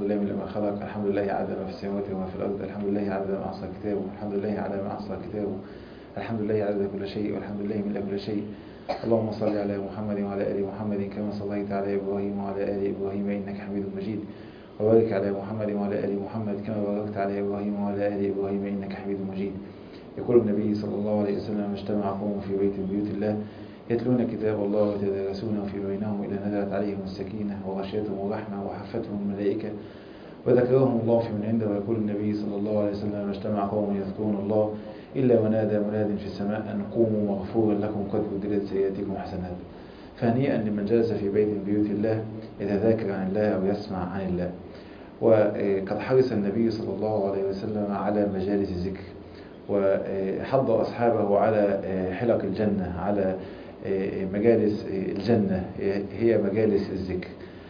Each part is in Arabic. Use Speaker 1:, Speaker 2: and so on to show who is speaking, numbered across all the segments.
Speaker 1: الحمد لله من لما خلق، الحمد لله عدد ما في السماوات وما في الأرض، الحمد لله عدد ما أحصى كتابه، الحمد لله على ما أحصى كتابه، الحمد لله عدد كل شيء، والحمد لله من كل شيء. اللهم صل على محمد وعلى آل محمد كما صليت على إبراهيم وعلى آل إبراهيم إنك حميد مجيد، وبارك على محمد وعلى آل محمد كما باركت على إبراهيم وعلى آل إبراهيم إنك حميد مجيد. يقول النبي صلى الله عليه وسلم: اجتمع قوم في بيت من بيوت الله يتلون كتاب الله ويتدارسونه في بينهم إذا نزلت عليهم السكينة وغشيتهم الرحمة وحفتهم الملائكة وذكرهم الله في من عنده. ويقول النبي صلى الله عليه وسلم: اجتمع قوم يذكرون الله إلا ونادى مناد في السماء أن قوموا مغفورا لكم قد بدلت سيئاتكم حسنات. فهنيئا لمن جلس في بيت من بيوت الله يتذاكر عن الله أو يسمع عن الله. وقد حرص النبي صلى الله عليه وسلم على مجالس الذكر، وحض أصحابه على حلق الجنة، على مجالس الجنة هي مجالس الذكر.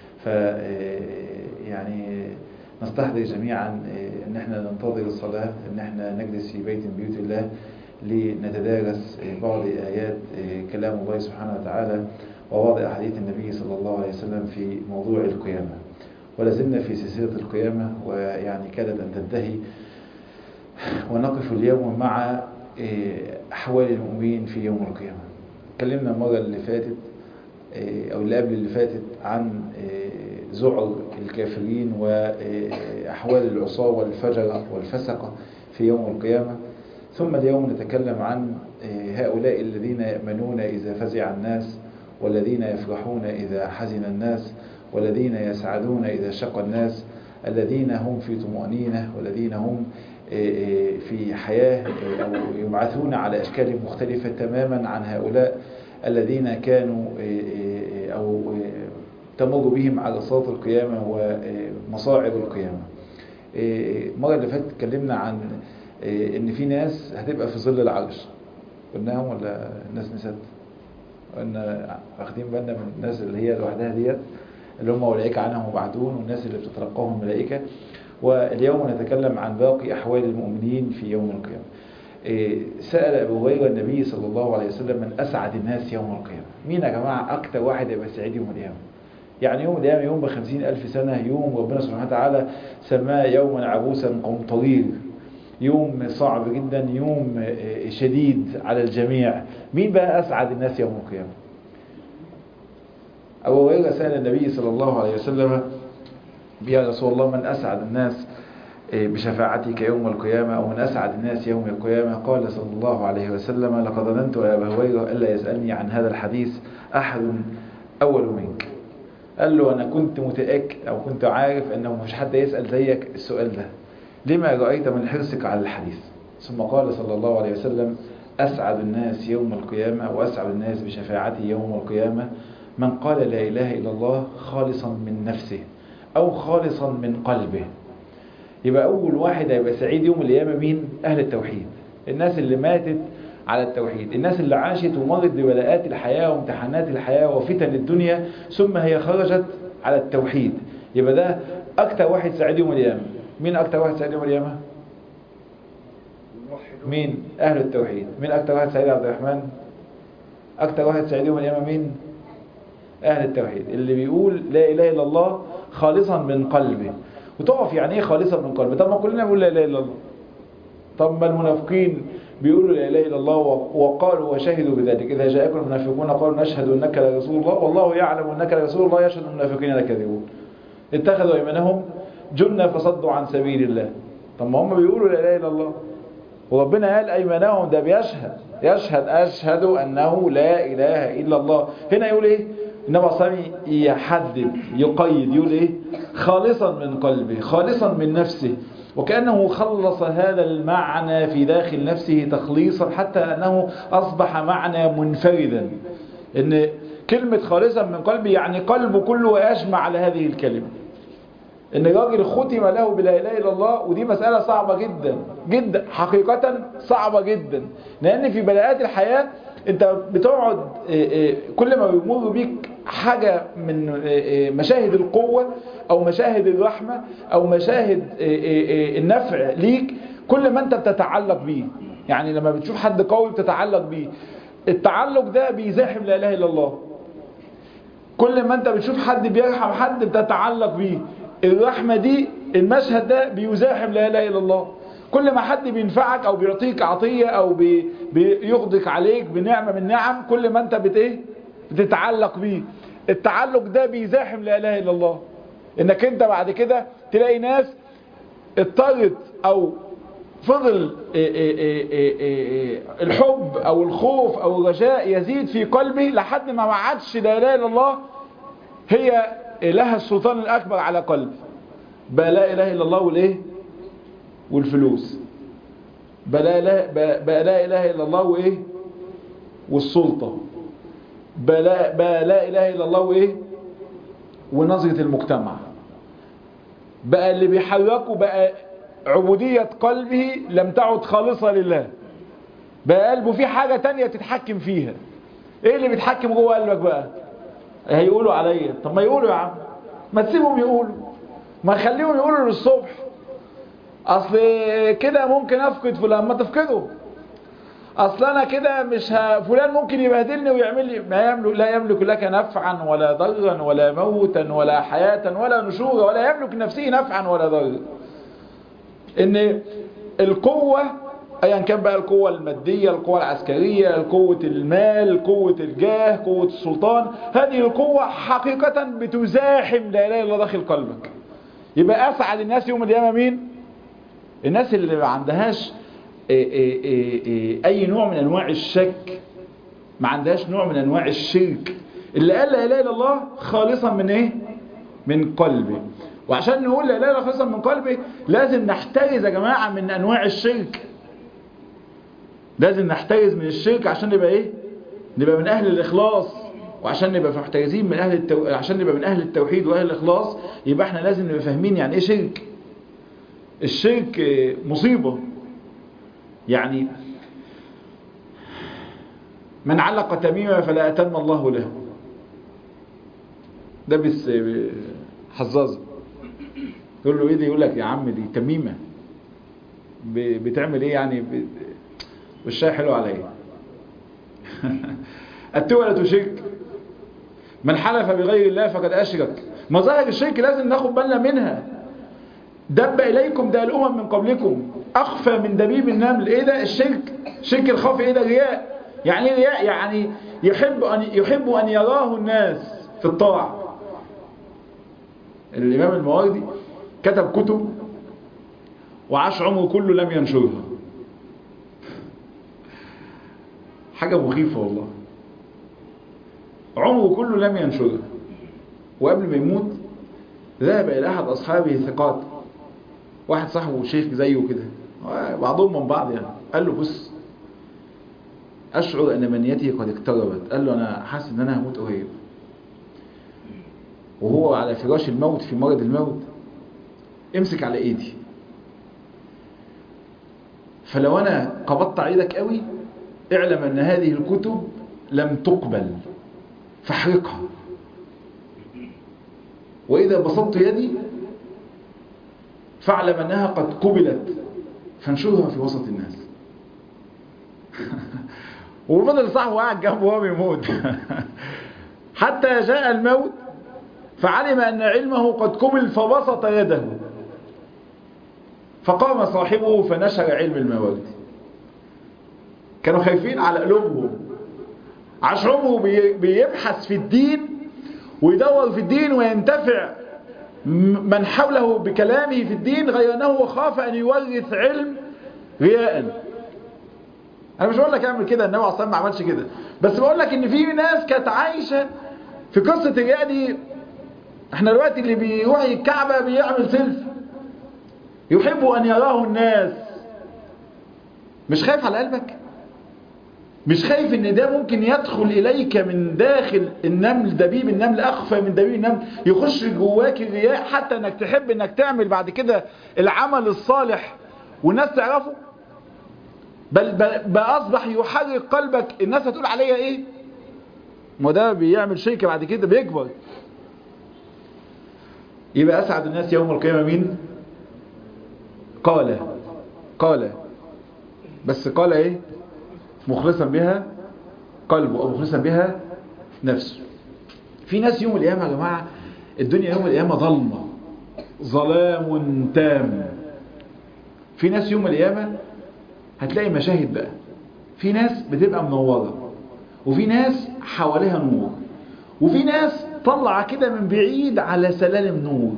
Speaker 1: يعني نستحضر جميعا ان احنا ننتظر الصلاة، ان احنا نجلس في بيت من بيوت الله لنتدارس بعض آيات كلام الله سبحانه وتعالى وبعض أحاديث النبي صلى الله عليه وسلم في موضوع القيامة. ولازلنا في سلسلة القيامة، ويعني كادت أن تنتهي، ونقف اليوم مع أحوال المؤمنين في يوم القيامة. اتكلمنا المرة اللي فاتت أو اللي قبل اللي فاتت عن ذعر الكافرين وأحوال العصاة والفجرة والفسقة في يوم القيامة. ثم اليوم نتكلم عن هؤلاء الذين يأمنون إذا فزع الناس، والذين يفرحون إذا حزن الناس، والذين يسعدون إذا شق الناس، الذين هم في طمأنينة، والذين هم في حياة أو يبعثون على أشكال مختلفة تماما عن هؤلاء الذين كانوا أو تمر بهم عرصات القيامة ومصاعب القيامة. المرة اللي فاتت اتكلمنا عن إن في ناس هتبقى في ظل العرش، قلناهم ولا الناس نسيت؟ قلنا واخدين بالنا من الناس اللي هي لوحدها ديت اللي هم ملائكة عنهم مبعثون، والناس اللي بتتلقاهم ملائكة. واليوم نتكلم عن باقي أحوال المؤمنين في يوم القيامة. سأل أبو هريرة النبي صلى الله عليه وسلم: من أسعد الناس يوم القيامة؟ مين يا جماعة أكتر واحد يبقى سعيد يوم القيامة؟ يعني يوم القيامة يوم ب50,000 سنة، يوم ربنا سبحانه وتعالى سماه يوما عبوسا قمطرير، يوم صعب جدا، يوم شديد على الجميع. مين بقى أسعد الناس يوم القيامة؟ أبو هريرة سأل النبي صلى الله عليه وسلم: يا رسول الله، من أسعد الناس بشفاعتك يوم القيامة، أو من أسعد الناس يوم القيامة؟ قال صلى الله عليه وسلم: لقد ظننت يا أبا هريرة ألا يسألني عن هذا الحديث أحد أول منك. قال له: أنا كنت متأكد أو كنت عارف أنه مش حد يسأل زيك السؤال ده، لما رأيت من حرصك على الحديث؟ ثم قال صلى الله عليه وسلم: أسعد الناس يوم القيامة وأسعد الناس بشفاعتي يوم القيامة من قال لا إله إلا الله خالصا من نفسه أو خالصا من قلبه. يبقى أول واحد هيبقى سعيد يوم القيامة مين؟ أهل التوحيد، الناس اللي ماتت على التوحيد، الناس اللي عاشت ومرت ببلاءات الحياة وامتحانات الحياة وفتن الدنيا ثم هي خرجت على التوحيد. يبقى ده أكتر واحد سعيد يوم القيامة. مين أكتر واحد سعيد يوم القيامة؟ مين؟ أهل التوحيد. مين أكتر واحد سعيد يا عبد الرحمن؟ أكتر واحد سعيد يوم القيامة مين؟ أهل التوحيد، اللي بيقول لا إله إلا الله خالصا من قلبه. وتقف يعني إيه خالصا من قلبه؟ طب ما كلنا بنقول لا إله إلا الله. طب ما المنافقين بيقولوا لا إله إلا الله وقالوا وشهدوا بذلك: إذا جاءكم المنافقون قالوا نشهد أنك لرسول الله والله يعلم أنك لرسول الله يشهد المنافقين لكاذبون اتخذوا أيمانهم جنة فصدوا عن سبيل الله. طب ما هم بيقولوا لا إله إلا الله، وربنا قال أيمانهم، ده يشهد أشهد أنه لا إله إلا الله. هنا يقول إيه؟ إنما صامي يحدد يقيد، يقول إيه؟ خالصا من قلبه، خالصا من نفسه، وكأنه خلص هذا المعنى في داخل نفسه تخليصا حتى أنه أصبح معنى منفردا. إن كلمة خالصا من قلبه يعني قلبه كله يجمع على هذه الكلمة. إن الراجل ختم له بلا إله إلا الله، ودي مسألة صعبة جدا جدا، حقيقة صعبة جدا، لأن في بلاءات الحياة أنت بتقعد كل ما بيمر بيك حاجة من مشاهد القوة أو مشاهد الرحمة أو مشاهد النفع ليك، كل ما أنت بتتعلق بيه. يعني لما بتشوف حد قوي بتتعلق بيه، التعلق ده بيزاحم لا إله إلا الله. كل ما أنت بتشوف حد بيرحم حد بتتعلق بيه، الرحمة دي المشهد ده بيزاحم لا اله الا الله. كل ما حد بينفعك او بيعطيك عطية او بيغدق عليك بنعمة من نعم، كل ما انت بتتعلق بيه. التعلق ده بيزاحم لا اله الا الله. انك انت بعد كده تلاقي ناس اضطرت او فضل الحب او الخوف او الرجاء يزيد في قلبه لحد ما عادش لا اله الا الله هي لها السلطان الاكبر على قلبه. بقى لا اله الا الله والايه والفلوس، بقى لا اله الا الله وايه والسلطة، بقى لا اله الا الله وايه ونظرة المجتمع. بقى اللي بيحركه بقى عبودية قلبه لم تعد خالصة لله. بقى قلبه في حاجة تانية تتحكم فيها. ايه اللي بيتحكم جوه قلبك بقى؟ هيقولوا عليا. طب ما يقولوا يا عم، ما تسيبهم يقولوا، ما خليهم يقولوا للصبح. اصل كده ممكن افقد فلان، ما تفقده. اصل انا كده مش فلان ممكن يبهدلني ويعمل لي. لا يملك لك نفعا ولا ضرا ولا موتا ولا حياة ولا نشورا، ولا يملك نفسه نفعا ولا ضرا. ان القوة ايا كان بقى، القوة المادية، القوة العسكرية، قوة المال، قوة الجاه، قوة السلطان، هذه القوة حقيقة بتزاحم لا اله الا الله داخل قلبك. يبقى اسعد الناس يوم القيامة مين؟ الناس اللي ما عندهاش اي نوع من انواع الشك، ما عندهاش نوع من انواع الشرك، اللي قال لا اله الا الله خالصا من ايه؟ من قلبه. وعشان نقول لا اله الا الله خالصا من قلبه لازم نحترز يا جماعة من انواع الشرك. لازم نحترز من الشرك عشان نبقى ايه؟ نبقى من اهل الاخلاص. وعشان نبقى محترزين من عشان نبقى من اهل التوحيد واهل الاخلاص، يبقى احنا لازم نبقى فاهمين يعني ايه شرك. الشرك مصيبة. يعني من علق تميمة فلا أتم الله له. ده بس حظاظة. يقول له ايه دي؟ يقول لك يا عم دي تميمة بتعمل ايه يعني؟ والشاي حلو عليا. التولة شرك. من حلف بغير الله فقد أشرك. مظاهر الشرك لازم ناخد بالنا منها. دب إليكم ده الأمم من قبلكم أخفى من دبيب النمل. إيه ده الشرك؟ شرك الخفي. إيه ده؟ رياء. يعني إيه رياء؟ يعني يحب أن يراه الناس في الطاعة. الإمام المواردي كتب كتب وعاش عمره كله لم ينشرها. حاجة مخيفة والله. عمره كله لم ينشرها، وقبل ما يموت ذهب إلى أحد أصحابه ثقات، واحد صاحبه شيخ زيه كده، بعضهم من بعض يعني. قال له بص، أشعر أن منيتي قد اقتربت. قال له أنا حاسس أن أنا هموت قريب. وهو على فراش الموت في مرض الموت، امسك على ايدي، فلو أنا قبضت عليك قوي اعلم أن هذه الكتب لم تقبل فاحرقها، وإذا بسطت يدي فاعلم أنها قد قبلت فانشرها في وسط الناس. وفضل صاحبه قاعد جنبه وهو بيموت حتى جاء الموت فعلم أن علمه قد قبل فبسط يده، فقام صاحبه فنشر علم الموارد. كانوا خايفين على قلوبهم، عشرهم بيبحث في الدين ويدور في الدين وينتفع من حوله بكلامه في الدين، غير أنه خاف أن يورث علم رياء. أنا مش بقول لك اعمل كده، النبي أصلا ما عملش كده، بس بقول لك إن في ناس كانت عايشة في قصة الرياء دي. احنا دلوقتي اللي بيروح الكعبة بيعمل سيلفي، يحب أن يراه الناس. مش خايف على قلبك؟ مش خايف ان ده ممكن يدخل اليك من داخل النمل، دبيب النمل اخفى من دبيب النمل، يخش جواك الرياء حتى انك تحب انك تعمل بعد كده العمل الصالح والناس تعرفه؟ بل اصبح يحرك قلبك. الناس هتقول عليا ايه؟ ما ده بيعمل شركة بعد كده بيكبر. يبقى اسعد الناس يوم القيامة مين؟ قال بس قال ايه؟ مخلصا بها قلبه او مخلصا بها نفسه. في ناس يوم القيامة يا جماعة، الدنيا يوم القيامة ظلمة، ظلام تام. في ناس يوم القيامة هتلاقي مشاهد بقى، في ناس بتبقى منورة، وفي ناس حواليها نور، وفي ناس طلع كده من بعيد على سلالم نور.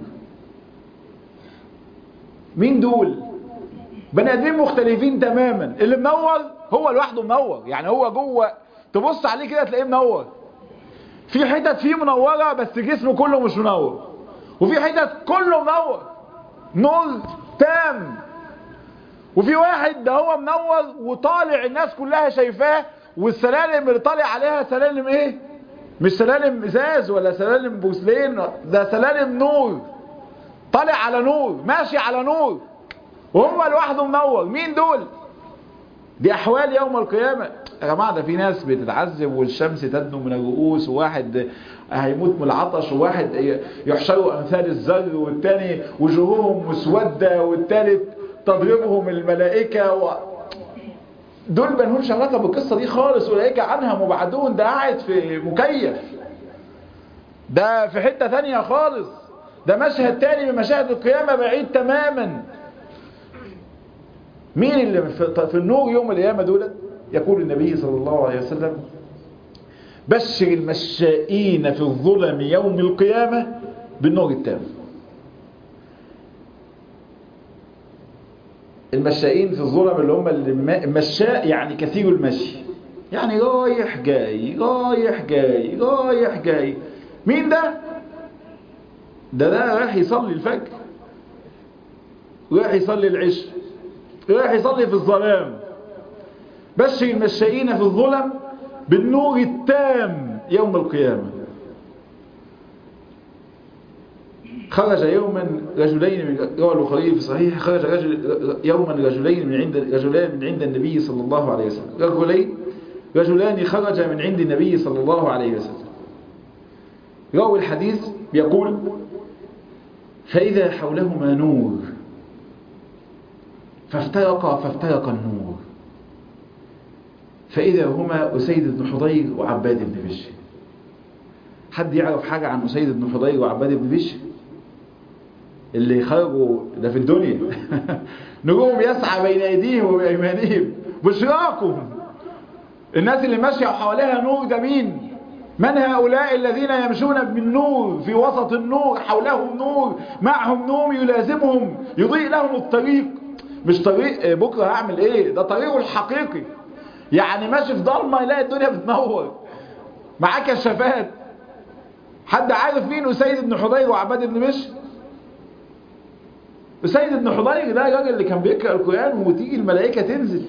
Speaker 1: مين دول؟ بني ادمين مختلفين تماما. اللي منور هو لوحده منور، يعني هو جوه تبص عليه كده تلاقيه منور. في حتت فيه منورة بس جسمه كله مش منور، وفي حتت كله منور نور تام. وفي واحد ده هو منور وطالع الناس كلها شايفاه، والسلالم اللي طالع عليها سلالم ايه؟ مش سلالم ازاز ولا سلالم بوسلين، ده سلالم نور، طالع على نور، ماشي على نور، وهو لوحده منور. مين دول؟ دي احوال يوم القيامة يا جماعة. ده في ناس بتتعذب والشمس تدنو من الرؤوس، وواحد هيموت من العطش، وواحد يحشروا امثال الزر، والتاني وجوههم مسودة، والتالت تضربهم الملائكة دول مالهمش علاقة بالقصة دي خالص، أولئك عنها مبعدون. ده قاعد في مكيف، ده في حتة ثانية خالص، ده مشهد تاني من مشاهد القيامة بعيد تماما. مين اللي في النور يوم القيامة دول؟ يقول النبي صلى الله عليه وسلم: بشر المشائين في الظلم يوم القيامة بالنور التام. المشائين في الظلم اللي هم المشاء، يعني كثير المشي، يعني رايح جاي رايح جاي رايح جاي. مين ده؟ ده رايح يصلي الفجر، رايح يصلي العشاء، رايح يصلي في الظلام. بشر المشائين في الظلم بالنور التام يوم القيامة. خرج يوما رجلين من رواه البخاري في صحيح، خرج يوما رجلان من عند النبي صلى الله عليه وسلم. رجلان خرج من عند النبي صلى الله عليه وسلم. راوي الحديث يقول: فإذا حولهما نور فافترق النور، فإذا هما أسيد بن حضير وعباد بن بشر. حد يعرف حاجة عن أسيد بن حضير وعباد بن بشر اللي خرجوا ده في الدنيا؟ نجوم يسعى بين أيديهم وبأيمانهم بشراكم. الناس اللي ماشية حواليها نور ده مين؟ من هؤلاء الذين يمشون بالنور في وسط النور، حولهم نور، معهم نور يلازمهم يضيء لهم الطريق. مش طريق بكرة هعمل ايه، ده طريقه الحقيقي. يعني ماشي في ضلمة يلاقي الدنيا بتنور، معاه كشافات. حد عارف مين أسيد بن حضير وعباد بن بشر؟ أسيد بن حضير ده الراجل اللي كان بيقرأ القرآن وتيجي الملائكة تنزل.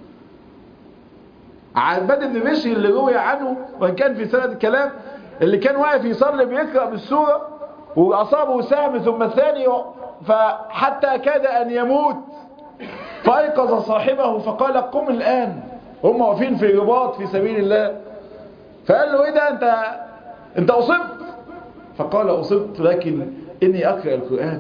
Speaker 1: عباد بن بشر اللي روي عنه وان كان في سند الكلام، اللي كان واقف يصلي بيقرأ بالسورة وأصابه سهم ثم الثاني، فحتى كاد أن يموت، فأيقظ صاحبه فقال: قم الآن. هم واقفين في رباط في سبيل الله، فقال له: ايه ده، انت أصبت؟ فقال: أصبت، لكن إني أقرأ القرآن،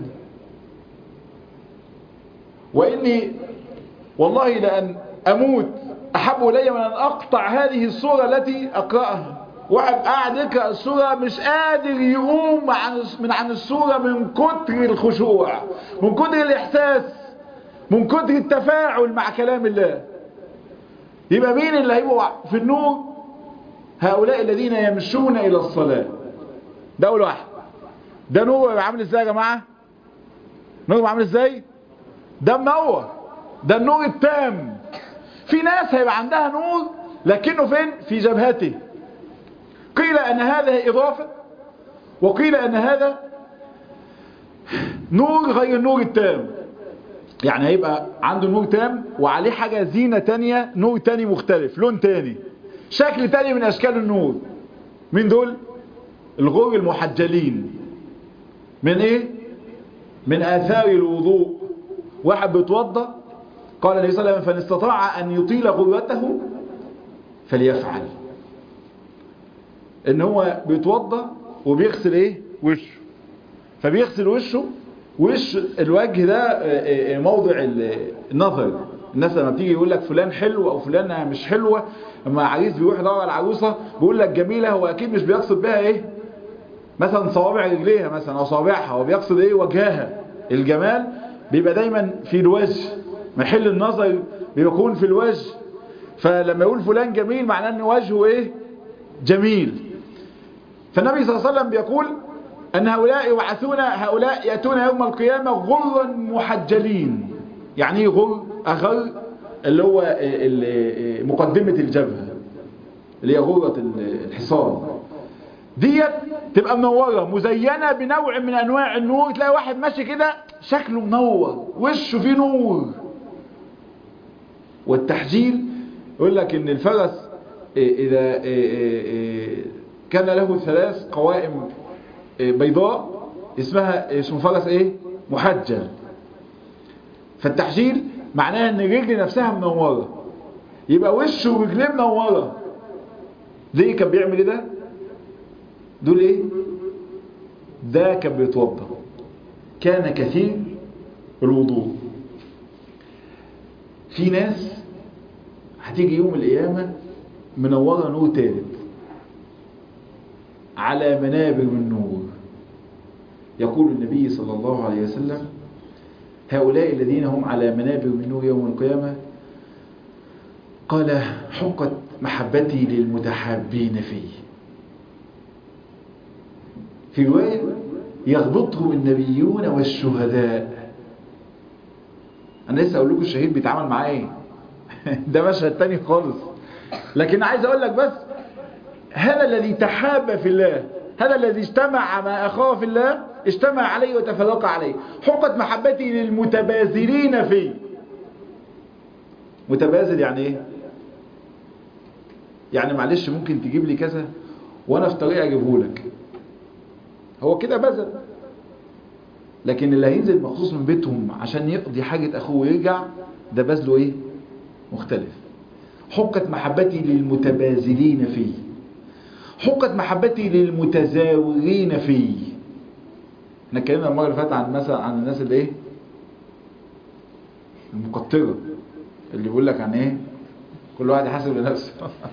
Speaker 1: وإني والله لأن أموت أحب إلي من أن أقطع هذه السورة التي أقرأها. واحد قاعد يقرأ السورة مش قادر يقوم عن السورة من كتر الخشوع، من كتر الإحساس، من كتر التفاعل مع كلام الله. يبقى مين اللي هيبقوا في النور؟ هؤلاء الذين يمشون إلى الصلاة. ده أول واحد. ده نور يبقى عامل ازاي يا جماعة؟ نور يبقى عامل ازاي؟ ده منور، ده النور التام. في ناس هيبقى عندها نور لكنه فين؟ في جبهته. قيل أن هذا إضافة، وقيل أن هذا نور غير النور التام. يعني هيبقى عنده نور تام وعليه حاجة زينة تانية، نور تاني مختلف، لون تاني، شكل تاني من أشكال النور. من دول؟ الغر المحجلين. من إيه؟ من آثار الوضوء. واحد بيتوضى، قال النبي صلى الله عليه وسلم: فإن استطاع أن يطيل غرته فليفعل. إن هو بيتوضى وبيغسل إيه؟ وشه. فبيغسل وشه، وش الوجه ده موضع النظر. الناس لما بتيجي يقول لك فلان حلو أو فلانة مش حلوة، لما عريس بيروح يدور على العروسة بيقول لك جميلة، هو أكيد مش بيقصد بها إيه؟ مثلا صوابع رجليها مثلا أو صوابعها، هو بيقصد إيه؟ وجهها. الجمال بيبقى دايما في الوجه، محل النظر بيكون في الوجه. فلما يقول فلان جميل معناه ان وجهه ايه؟ جميل. فالنبي صلى الله عليه وسلم بيقول ان هؤلاء يأتون يوم القيامة غرا محجلين. يعني ايه غر؟ اغر اللي هو مقدمة الجبهة اللي هي غرة الحصان ديت، تبقى منورة مزينة بنوع من انواع النور. تلاقي واحد ماشي كده شكله منور، وشه فيه نور. والتحجيل يقول لك ان الفرس اذا كان له 3 قوائم بيضاء اسمه فرس ايه؟ محجل. فالتحجيل معناها ان الرجل نفسها منورة، يبقى وشه ورجليه منورة. ليه كان بيعمل ايه ده؟ دول ايه؟ ده كان بيتوضا، كان كثير الوضوء. في ناس هتيجي يوم القيامة منورة نور ثالث على منابر من نور. يقول النبي صلى الله عليه وسلم هؤلاء الذين هم على منابر من نور يوم القيامة قال حقت محبتي للمتحابين فيه. في رواية يغبطهم النبيون والشهداء. أنا لسه أقول لكم الشهيد بيتعامل معاه ايه ده مشهد تاني خالص. لكن عايز أقول لك بس هذا الذي تحاب في الله، هذا الذي اجتمع مع أخاه في الله، اجتمع عليه وتفرق عليه. حقت محبتي للمتبازلين فيه. متبازل يعني ايه؟ يعني معلش ممكن تجيب لي كذا وانا في طريق اجيبه لك، هو كده بذل. لكن اللي هينزل مخصوص من بيتهم عشان يقضي حاجة اخوه ويرجع، ده بذله ايه؟ مختلف. حقت محبتي للمتبازلين فيه، حقت محبتي للمتزاورين فيه. احنا اتكلمنا المره اللي فاتت عن مثلا عن الناس اللي ايه؟ المقطره، اللي بيقول لك عن ايه؟ كل واحد يحاسب لنفسه.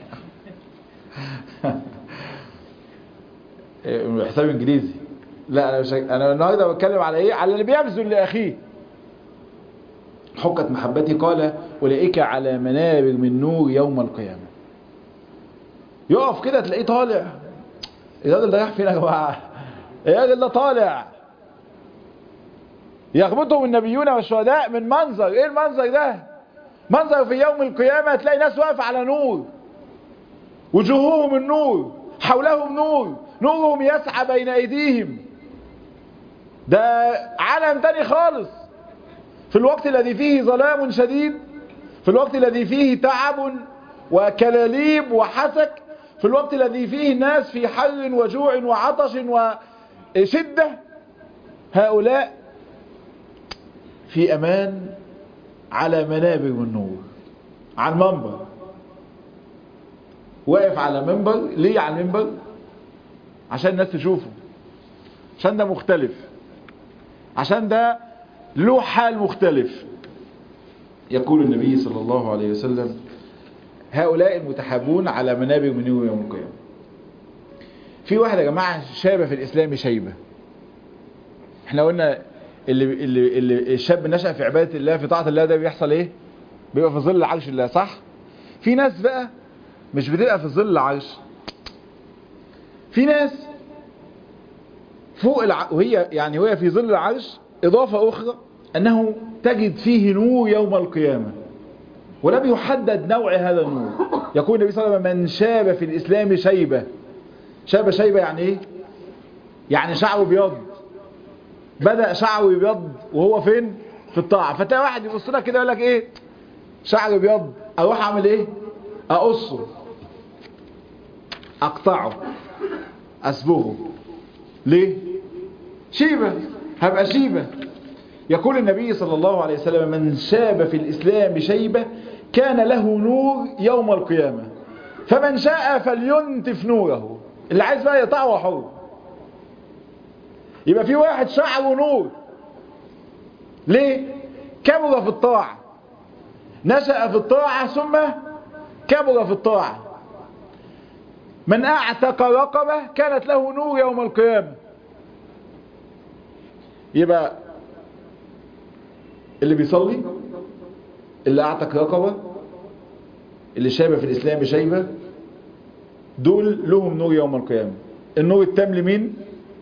Speaker 1: حساب انجليزي. لا انا مش انا النهارده بتكلم على ايه؟ على اللي بيبذل لاخيه. حقت محبتي قال اولئك على منابر من نور يوم القيامه. يقف كده تلاقيه طالع. الراجل ده رايح فين يا جماعه؟ الراجل ده طالع. يغبطهم النبيون والشهداء من منظر. ايه المنظر ده؟ منظر في يوم القيامه تلاقي ناس واقفه على نور، وجوههم النور، حولهم نور، نورهم يسعى بين ايديهم. ده عالم تاني خالص. في الوقت الذي فيه ظلام شديد، في الوقت الذي فيه تعب وكلاليب وحسك، في الوقت الذي فيه الناس في حر وجوع وعطش وشدة، هؤلاء في أمان على منابر من نور، على المنبر. واقف على منبر. ليه على المنبر؟ عشان الناس تشوفه، عشان ده مختلف، عشان ده له حال مختلف. يقول النبي صلى الله عليه وسلم هؤلاء المتحابون على منابر من نور يوم القيامة. في واحد يا جماعة شاب في الإسلام شيبة. احنا قلنا اللي الشاب نشأ في عبادة الله في طاعة الله ده بيحصل ايه؟ بيبقى في ظل عرش الله، صح؟ في ناس بقى مش بتبقى في ظل العرش. في ناس فوق وهي في ظل العرش. إضافة أخرى أنه تجد فيه نور يوم القيامة، ولم يحدد نوع هذا النور. يقول النبي صلى الله عليه وسلم من شاب في الإسلام شيبة. شيبة يعني إيه؟ يعني شعره بيض. بدأ شعره يبيض وهو فين؟ في الطاعة. فتلاقي واحد يبص لك كده يقول لك إيه؟ شعره بيض، أروح أعمل إيه؟ أقصه، أقطعه، أسبغه. ليه؟ شيبة، هبقى شيبة. يقول النبي صلى الله عليه وسلم من شاب في الإسلام شيبة كان له نور يوم القيامة، فمن شاء فلينتف نوره. اللي عايز بقى يطعه حر. يبقى في واحد شعره نور. ليه؟ كبر في الطاعة، نشأ في الطاعة ثم كبر في الطاعة. من أعتق رقبة كانت له نور يوم القيامة. يبقى اللي بيصلي، اللي اعتق رقبة، اللي شايبة في الاسلام شايبة، دول لهم نور يوم القيامة. النور التام لمين؟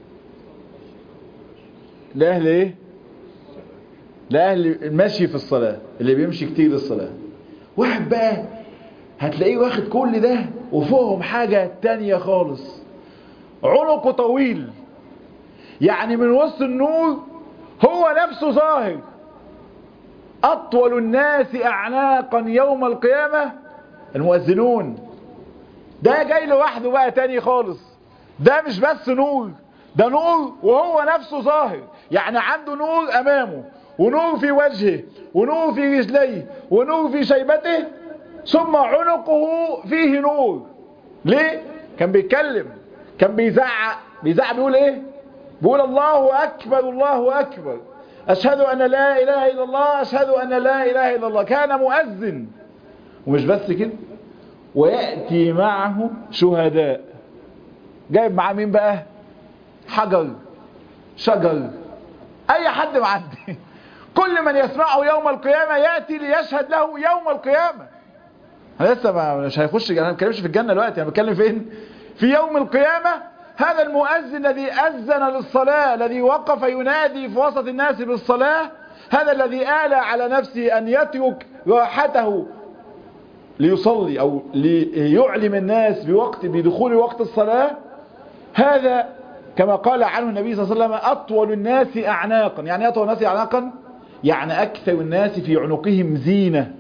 Speaker 1: لأهل ايه؟ لأهل المشي في الصلاة، اللي بيمشي كتير للصلاة. واحد بقى هتلاقيه واخد كل ده وفوقهم حاجة تانية خالص، عنقه طويل، يعني من وسط النور هو نفسه ظاهر. أطول الناس أعناقا يوم القيامة المؤذنون. ده جاي لوحده بقى تاني خالص، ده مش بس نور، ده نور وهو نفسه ظاهر، يعني عنده نور أمامه ونور في وجهه ونور في رجليه ونور في شيبته، ثم عنقه فيه نور. ليه؟ كان بيتكلم، كان بيزعق بيقول ايه؟ بيقول الله أكبر الله أكبر، أشهد أن لا إله إلا الله، أشهد أن لا إله إلا الله. كان مؤذن. ومش بس كده، ويأتي معه شهداء. جايب معاه مين بقى؟ حجر، شجر، أي حد معدي، كل من يسمعه يوم القيامة يأتي ليشهد له يوم القيامة. أنا لسه مش هيخش، أنا ما بتكلمش في الجنة دلوقتي، أنا بتكلم فين؟ في يوم القيامة. هذا المؤذن الذي أذن للصلاة، الذي وقف ينادي في وسط الناس بالصلاة، هذا الذي آل على نفسه أن يترك راحته ليصلي أو ليعلم الناس بدخول وقت الصلاة. هذا كما قال عنه النبي صلى الله عليه وسلم أطول الناس أعناقا. يعني أطول الناس أعناقا يعني أكثر الناس في عنقهم زينة.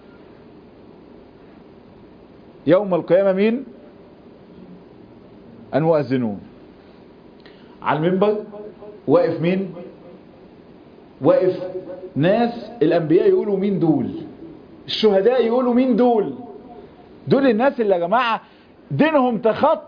Speaker 1: يوم القيامة مين؟ المؤذنون. على المنبر واقف مين؟ واقف ناس الأنبياء يقولوا مين دول، الشهداء يقولوا مين دول. دول الناس اللي يا جماعة دينهم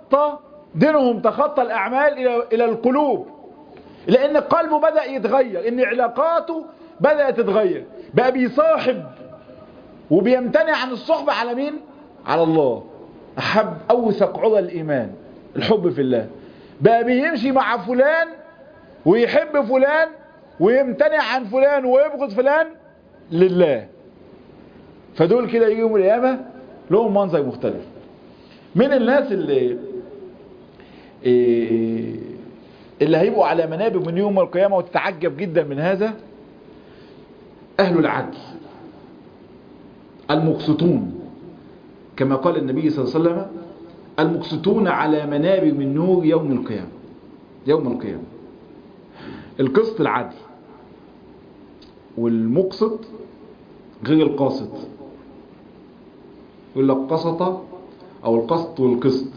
Speaker 1: تخطى الأعمال إلى القلوب، لأن قلبه بدأ يتغير، إن علاقاته بدأت تتغير، بقى بيصاحب وبيمتنع عن الصحبة على مين؟ على الله. أحب أوثق عضى الإيمان الحب في الله. بقى بيمشي مع فلان ويحب فلان ويمتنع عن فلان ويبغض فلان لله. فدول كده يجي يوم القيامة لهم منظر مختلف. من الناس اللي هيبقوا على منابر من يوم القيامة وتتعجب جدا من هذا، أهل العدل المقسطون، كما قال النبي صلى الله عليه وسلم المقسطون على منابر من نور يوم القيامة. يوم القيامة القسط العدل، والمقسط غير القاسط. يقول لك قسط او القسط والقسط،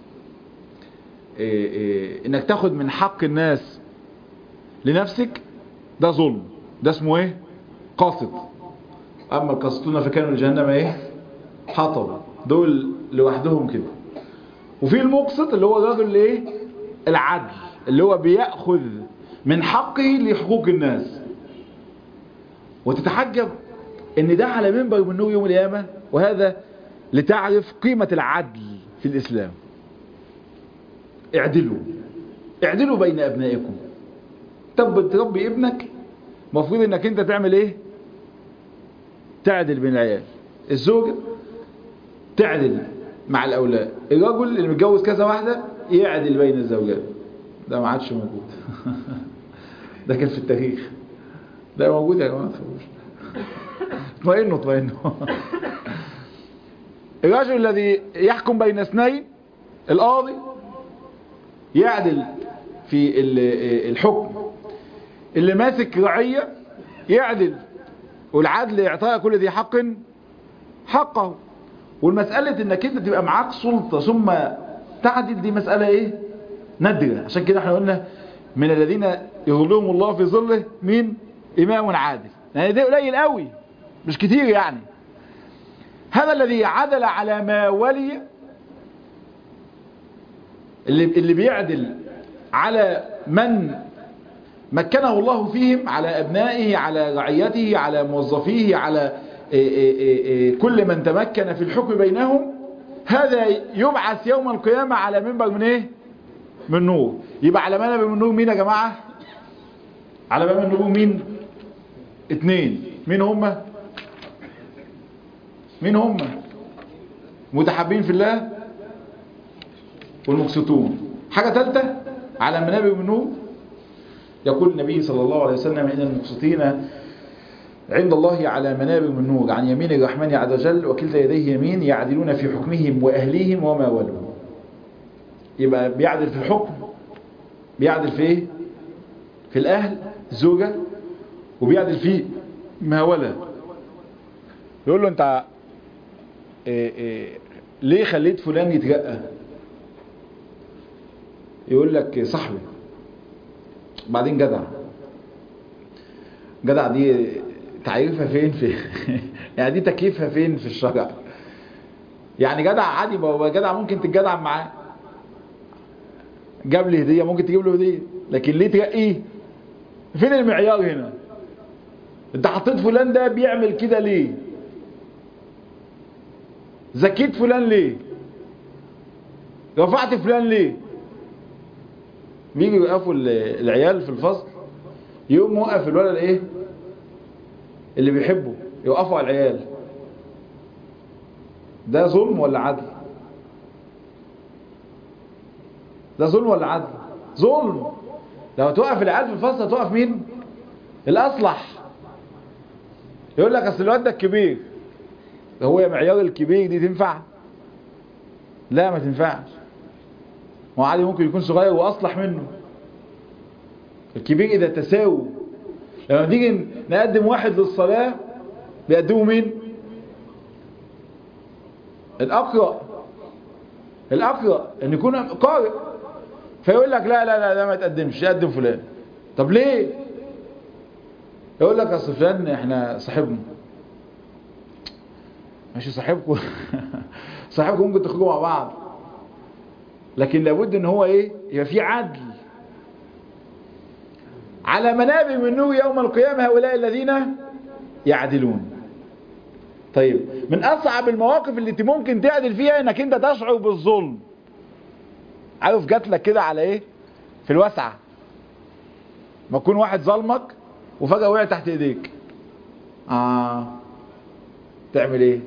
Speaker 1: انك تاخد من حق الناس لنفسك، ده ظلم، ده اسمه ايه؟ قاسط. اما القاسطون فكانوا لجهنم ايه؟ حطب. دول لوحدهم كده. وفي المقسط اللي هو الراجل اللي ايه؟ العدل، اللي هو بيأخذ من حقه لحقوق الناس. وتتحجب ان ده على منبر من نور يوم القيامة، وهذا لتعرف قيمة العدل في الإسلام. اعدلوا بين أبنائكم. تربي ابنك، مفروض انك انت تعمل ايه؟ تعدل بين العيال. الزوجة تعدل مع الأولاد. الرجل اللي متجوز كذا واحدة يعدل بين الزوجات. ده ما عادش موجود. ده كان في التاريخ، ده موجود يا جماعة. اطمئنوا. الرجل الذي يحكم بين اثنين، القاضي يعدل في الحكم. اللي ماسك رعية يعدل، والعدل اعطاء كل ذي حق حقه. والمسألة انك انت تبقى معاك سلطة ثم تعدل، دي مسألة ايه؟ نادرة. عشان كده احنا قلنا من الذين يظلهم الله في ظله مين؟ امام عادل. يعني ده قليل قوي، مش كتير يعني. هذا الذي عدل على ما ولي، اللي بيعدل على من مكنه الله فيهم، على أبنائه، على رعيته، على موظفيه، على كل من تمكن في الحكم بينهم. هذا يبعث يوم القيامة على منبر من ايه؟ من نور. يبقى على منبر من نور مين يا جماعة؟ على منبر من نور مين؟ 2. مين هم متحابين في الله والمقسطون. حاجة ثالثة على منابر من نور، يقول النبي صلى الله عليه وسلم إن المقسطين عند الله على منابر من نور عن يمين الرحمن عز وجل وكلتا يديه يمين يعدلون في حكمهم وأهليهم وما ولوا. يبقى بيعدل في الحكم، بيعدل في ايه؟ في الأهل الزوجة، وبيعدل في ما ولا. يقول له انت ليه خليت فلان يترقى؟ يقول لك صاحبي. بعدين جدع دي تعريفها فين في يعني دي تكييفها فين في الشرع؟ يعني جدع عادي، جدع ممكن تتجدع معاه، جاب لي هديه ممكن تجيب له هديه، لكن ليه ترقيه؟ فين المعيار هنا؟ انت حطيت فلان ده بيعمل كده ليه؟ زكيت فلان ليه؟ رفعت فلان ليه؟ بيجي يوقفوا العيال في الفصل، يقوم موقف الولد ايه اللي بيحبه، يوقفوا على العيال. ده ظلم ولا عدل؟ ده ظلم ولا عدل؟ ظلم. لو توقف العيال في الفصل هتوقف مين؟ الاصلح. يقول لك اصل الواد ده الكبير. هو يا معيار الكبير دي تنفع؟ لا ما تنفعش. هو عادي ممكن يكون صغير واصلح منه. الكبير اذا تساووا. لما نيجي نقدم واحد للصلاة بيقدموا مين؟ الأقرأ ان يكون قارئ. فيقول لك لا ما تقدمش، يقدم فلان. طب ليه؟ يقول لك اصل فلان احنا صاحبنا. ماشي صاحبكم صاحبكم ممكن تخرجوا مع بعض، لكن لابد ان هو ايه؟ يبقى في عدل. على منابر من نور يوم القيامة هؤلاء الذين يعدلون. طيب من اصعب المواقف اللي انت ممكن تعدل فيها انك انت تشعر بالظلم. عارف جات لك كده على ايه؟ في الوسعة ما يكون واحد ظلمك وفجأة وقع تحت ايديك، تعمل ايه؟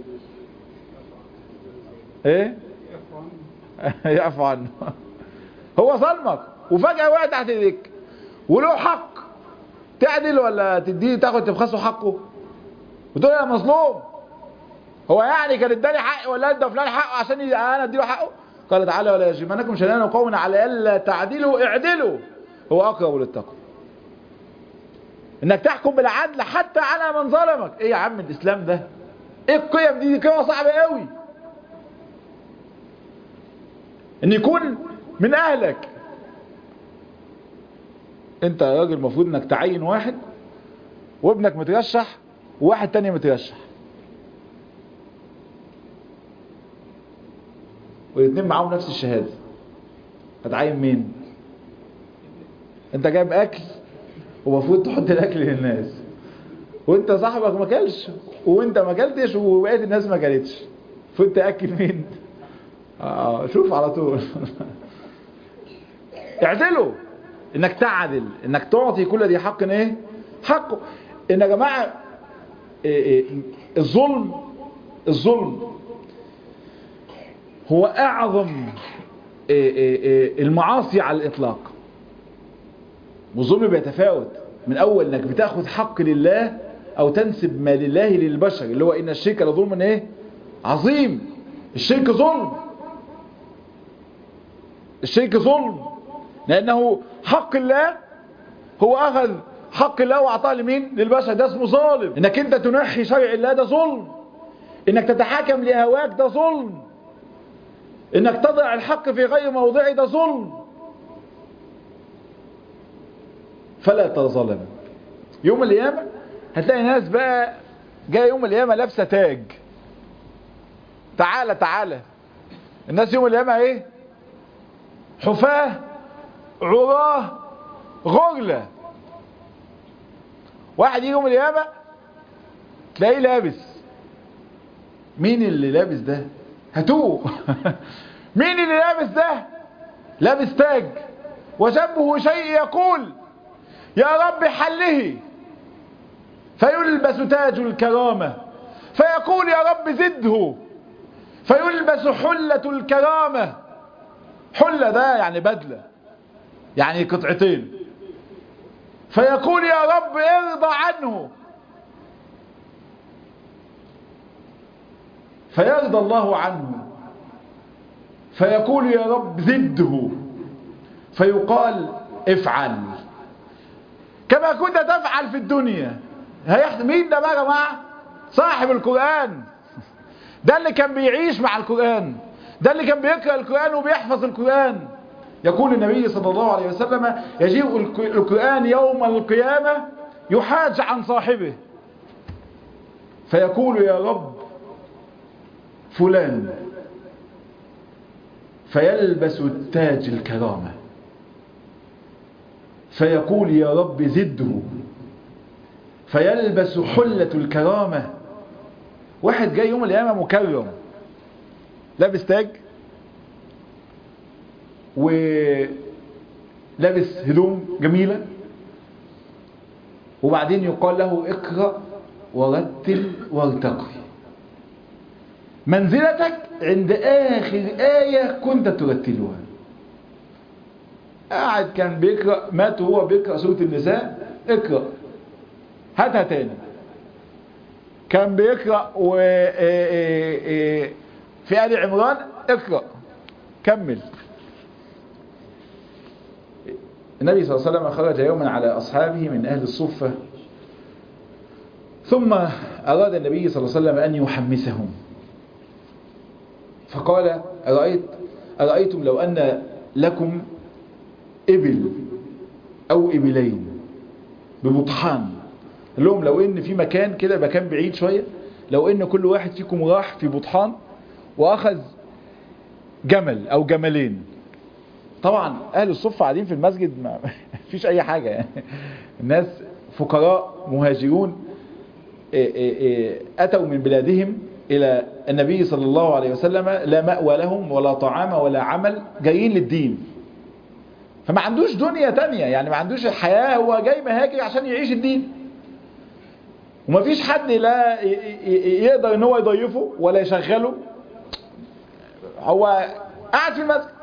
Speaker 1: يعفو عنه. هو ظلمك وفجأة وقع تحت ايديك وله حق، تعدل ولا تديه تاخد تبخسه حقه وتقول انا مظلوم؟ هو يعني كان اداني حقي ولا ادى فلان حقه عشان انا اديله حقه؟ قال تعالى ولا يجرمنكم شنآن قوم على الا تعدلوا اعدلوا هو اقرب للتقوى. انك تحكم بالعدل حتى على من ظلمك. ايه يا عم الاسلام ده؟ ايه القيم دي قيمة صعبة قوي. ان يكون من اهلك انت يا راجل المفروض انك تعين واحد وابنك مترشح وواحد تاني مترشح والاثنين معاهم نفس الشهادة، هتعين مين؟ انت جايب اكل ومفروض تحط الاكل للناس، وانت صاحبك ما كلش وانت ما كلتش وبقيت الناس ما كلتش، فانت اكل مين؟ شوف على طول. اعدلوا. انك تعدل، انك تعطي كل ذي حق ايه حقه. ان يا جماعه الظلم هو اعظم المعاصي على الاطلاق. والظلم بيتفاوت من اول انك بتاخذ حق لله او تنسب ما لله للبشر، اللي هو ان الشرك لظلم ايه عظيم. الشرك ظلم، الشرك ظلم، لانه حق الله هو اخذ حق الله واعطاه لمين؟ للبشر. ده اسمه ظالم. انك انت تنحي شرع الله ده ظلم. انك تتحاكم لهواك ده ظلم. انك تضع الحق في غير موضعه ده ظلم. فلا تظلم. يوم القيامة هتلاقي ناس بقى جايه يوم القيامة لابسه تاج. تعالى الناس يوم القيامة ايه؟ حفاة عراه غرلة. واحد يجي يوم القيامة تلاقيه لابس. مين اللي لابس ده؟ هاتوه. مين اللي لابس ده؟ لابس تاج وجنبه شيء يقول يا رب حله
Speaker 2: فيلبس تاج الكرامة فيقول يا رب زده، فيلبس حلة الكرامة. حلة ده يعني بدلة، يعني قطعتين. فيقول يا رب ارضى عنه، فيرضى الله عنه. فيقول يا رب زده، فيقال افعل كما كنت تفعل في الدنيا. مين ده بقى يا جماعه؟ صاحب القرآن، ده اللي كان بيعيش مع القرآن، ده اللي كان بيقرأ القرآن وبيحفظ القرآن. يقول النبي صلى الله عليه وسلم يجيء القرآن يوم القيامة يحاج عن صاحبه فيقول يا رب فلان، فيلبس التاج الكرامة فيقول يا رب زده، فيلبس حلة الكرامة. واحد جاي يوم القيامة مكرم، لابس تاج ولابس هدوم جميلة، وبعدين يقال له اقرأ ورتل وارتقي، منزلتك عند آخر آية كنت ترتلها. قاعد كان بيقرأ، مات وهو بيقرأ سورة النساء، اقرأ هاتها تاني. كان بيقرأ في آل عمران، اقرأ كمل. النبي صلى الله عليه وسلم خرج يوما على أصحابه من أهل الصفة، ثم أراد النبي صلى الله عليه وسلم أن يحمسهم، فقال أرأيتم لو أن لكم إبل أو إبلين ببطحان، لهم لو إن في مكان كده، مكان بعيد شوية، لو إن كل واحد فيكم راح في بطحان وأخذ جمل أو جملين. طبعا أهل الصفة قاعدين في المسجد ما فيش أي حاجة يعني. الناس فقراء مهاجرون أتوا من بلادهم إلى النبي صلى الله عليه وسلم، لا مأوى لهم ولا طعام ولا عمل، جايين للدين، فما عندوش دنيا تانية يعني، ما عندوش الحياة، هو جاي مهاجر عشان يعيش الدين، وما فيش حد لا يقدر ان هو يضيفه ولا يشغله، هو قاعد في المسجد.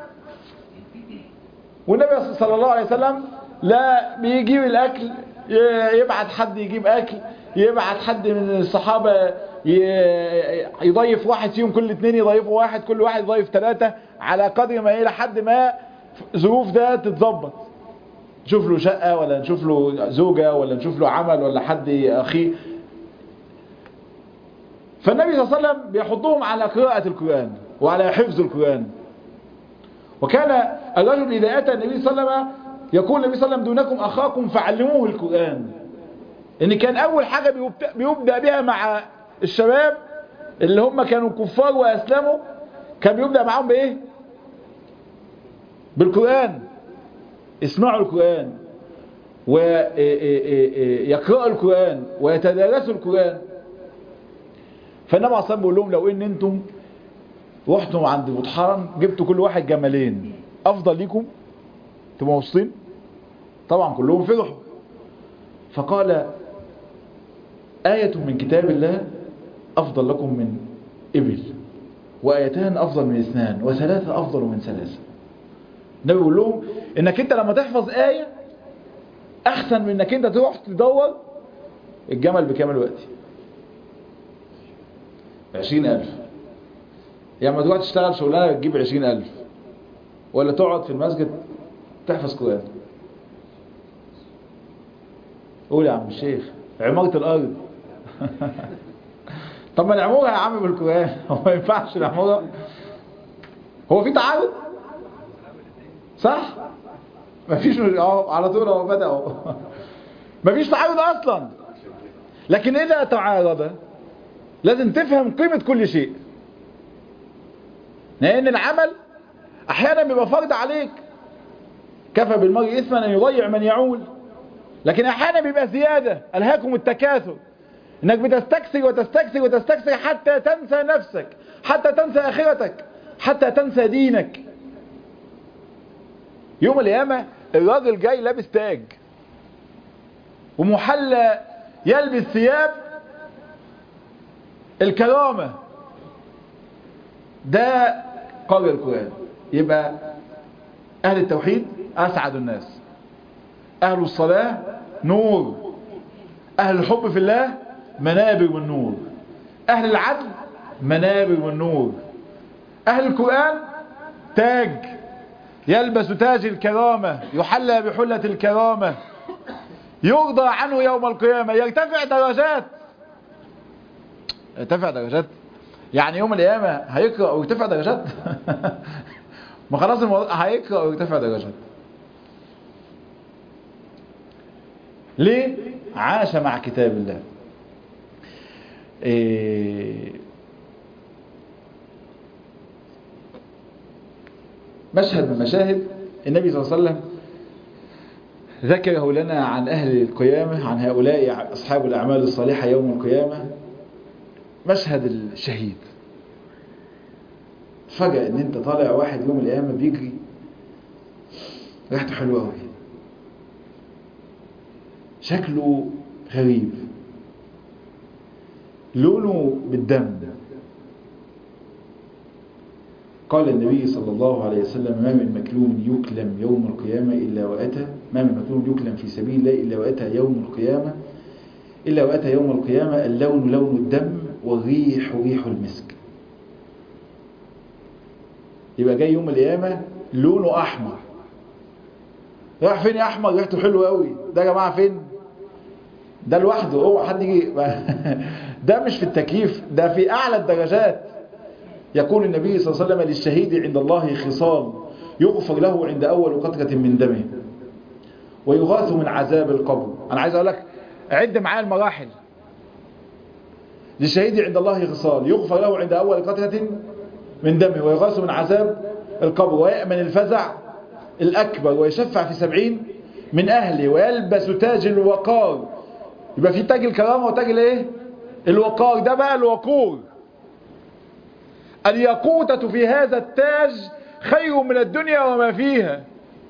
Speaker 2: والنبي صلى الله عليه وسلم لا بيجيب الأكل، يبعت حد يجيب أكل، يبعت حد من الصحابة يضيف واحد فيهم، كل اتنين يضيفوا واحد، كل واحد يضيف 3 على قدر ما إلى حد ما ظروف ده تتظبط، نشوف له شقة ولا نشوف له زوجة ولا نشوف له عمل ولا حد أخيه. فالنبي صلى الله عليه وسلم بيحضهم على قراءة القرآن وعلى حفظ القرآن. وكان الرجل إذا أتى النبي صلى الله عليه وسلم يقول النبي صلى الله عليه وسلم دونكم أخاكم فعلموه القرآن. إن كان أول حاجة بيبدأ بها مع الشباب اللي هم كانوا كفار وأسلموا، كان بيبدأ معهم بإيه؟ بالقرآن. اسمعوا القرآن ويقرأوا القرآن ويتدارسوا القرآن. فالنبي عليه الصلاة والسلام بيقول لهم لو إن أنتم رحتوا عند بطحان جبتوا كل واحد جملين أفضل ليكم، تبقوا مبسوطين؟ طبعا كلهم فرحوا. فقال آية من كتاب الله أفضل لكم من إبل، وآيتان أفضل من 2، وثلاثة أفضل من 3. النبي بيقول لهم إنك أنت لما تحفظ آية أحسن من إنك أنت تروح تدور الجمل بكام الوقت؟ 20,000. يعني ما تروح تشتغل شغلانة تجيب 20,000، ولا تقعد في المسجد تحفظ قرآن. قول يا عم الشيخ، عمارة الأرض. طب ما نعمرها يا عم بالقرآن، هو ما ينفعش نعمرها؟ هو في تعارض؟ صح؟ مفيش، على طول هو بدأوا. مفيش تعارض أصلا. لكن إذا تعارض لازم تفهم قيمة كل شيء، لأن العمل أحيانا بيبقى فرض عليك، كفى بالمرء إثما أن يضيع من يعول، لكن أحيانا بيبقى زيادة، ألهاكم التكاثر، إنك بتستكثر وتستكثر وتستكثر حتى تنسى نفسك، حتى تنسى آخرتك، حتى تنسى دينك. يوم القيامة الراجل جاي لابس تاج ومحلى يلبس ثياب الكرامة. ده قول القرآن. يبقى أهل التوحيد أسعد الناس، أهل الصلاة نور، أهل الحب في الله منابر من نور، أهل العدل منابر من نور، أهل القرآن تاج يلبس تاج الكرامة، يحلى بحلة الكرامة، يرضى عنه يوم القيامة، يرتفع درجات. يرتفع درجات يعني يوم القيامة هيقرأ ويرتفع درجات. ما خلاص هيقرأ ويرتفع درجات. ليه؟ عاش مع كتاب الله. مشهد من مشاهد النبي صلى الله عليه وسلم ذكره لنا عن أهل القيامة، عن هؤلاء أصحاب الأعمال الصالحة يوم القيامة. مشهد الشهيد. فجأة ان انت طالع واحد يوم القيامة بيجري ريحته حلوة قوي، شكله غريب، لونه بالدم. قال النبي صلى الله عليه وسلم: ما من مكلوم يكلم يوم القيامة إلا وأتى، ما من مكلوم يكلم في سبيل الله إلا وأتى يوم القيامة، إلا وأتى يوم القيامة اللون لون الدم والريح ريح المسك. يبقى جاي يوم القيامة لونه أحمر. راح فين يا أحمر؟ ريحته حلوة قوي. ده يا جماعة فين؟ ده لوحده، اوعى حد يجي. ده مش في التكييف، ده في أعلى الدرجات. يقول النبي صلى الله عليه وسلم: للشهيد عند الله خصال يغفر له عند أول قطرة من دمه ويغاث من عذاب القبر. أنا عايز أقول لك عد معايا المراحل. للشهيد عند الله خصال يغفر له عند أول قطرة من دمه ويغاث من عذاب القبر ويأمن الفزع الأكبر ويشفع في 70 من أهله ويلبس تاج الوقار. يبقى في تاج الكرامة وتاج الايه؟ الوقار. ده بقى الوقور. الياقوتة في هذا التاج خير من الدنيا وما فيها.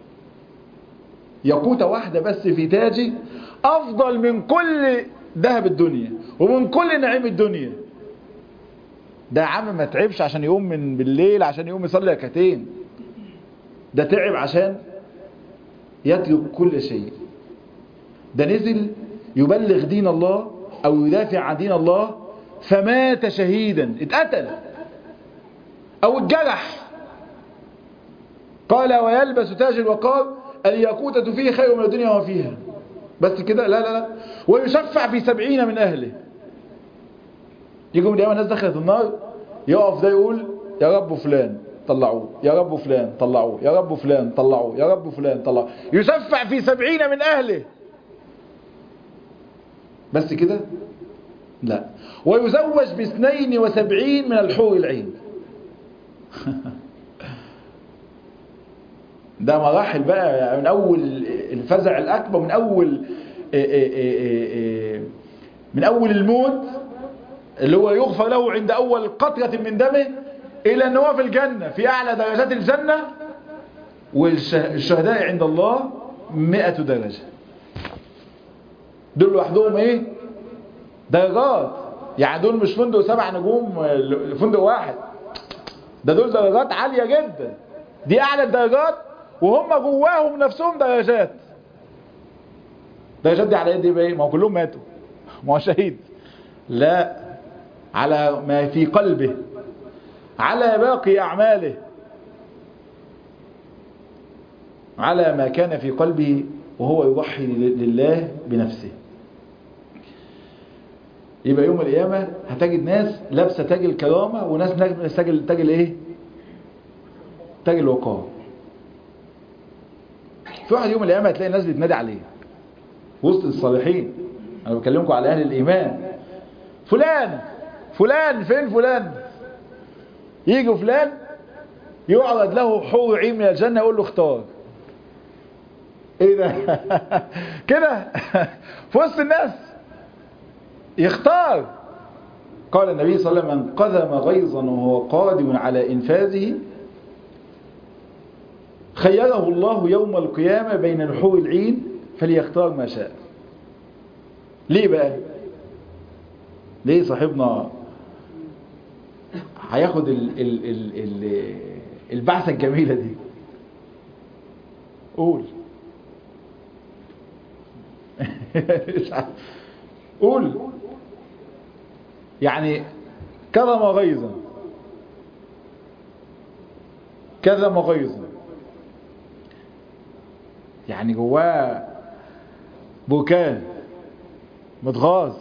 Speaker 2: ياقوتة واحدة بس في تاجي أفضل من كل ذهب الدنيا ومن كل نعيم الدنيا. ده عم ما تعبش عشان يقوم من بالليل عشان يقوم يصلي ركعتين. ده تعب عشان يترك كل شيء. ده نزل يبلغ دين الله أو يدافع عن دين الله فمات شهيدا، اتقتل أو اتجرح. قال: ويلبس تاج الوقار الياقوتة فيه خير من الدنيا وما فيها. بس كده؟ لا لا لا. ويشفع في 70 من أهله. يجوا من اليوم الناس دخلت النار، يقف ده يقول: يا رب فلان طلعوه، يا رب فلان طلعوه، يا رب فلان طلعوه، يا رب فلان طلعوه. يشفع في 70 من أهله. بس كده؟ لا. ويزوج ب72 من الحور العين. ده مراحل بقى، من أول الفزع الأكبر، من أول الموت اللي هو يغفر له عند أول قطرة من دمه إلى أنه هو في الجنة في أعلى درجات الجنة. والشهداء عند الله 100 درجة. دول لوحدهم ايه؟ درجات. يعني دول مش فندق 7 نجوم، فندق واحد. ده دول درجات عالية جدا. دي أعلى الدرجات وهم جواهم نفسهم درجات. درجات دي على يد ايه؟ ما هو كلهم ماتوا، ما هو شهيد. لا، على ما في قلبه، على باقي أعماله، على ما كان في قلبه وهو يضحي لله بنفسه. يبقى يوم القيامة هتجد ناس لابسة تاج الكرامة وناس لابسة تاج الايه؟ تاج الوقار. في واحد يوم القيامة هتلاقي الناس بتنادي عليه وسط الصالحين. انا بكلمكم على اهل الايمان. فلان فلان فين فلان؟ يجي فلان يعرض له حور عين من الجنة يقول له اختار. ايه ده؟ كده في وسط الناس يختار. قال النبي صلى الله عليه وسلم: من قذم غيظا وهو قادر على انفاذه خيره الله يوم القيامة بين الحور العين فليختار ما شاء. ليه بقى؟ ليه صاحبنا هياخد البعثة الجميلة دي؟ قول. قول. يعني كظم غيظا، كظم غيظا، يعني جواه بكاء، متغاظ،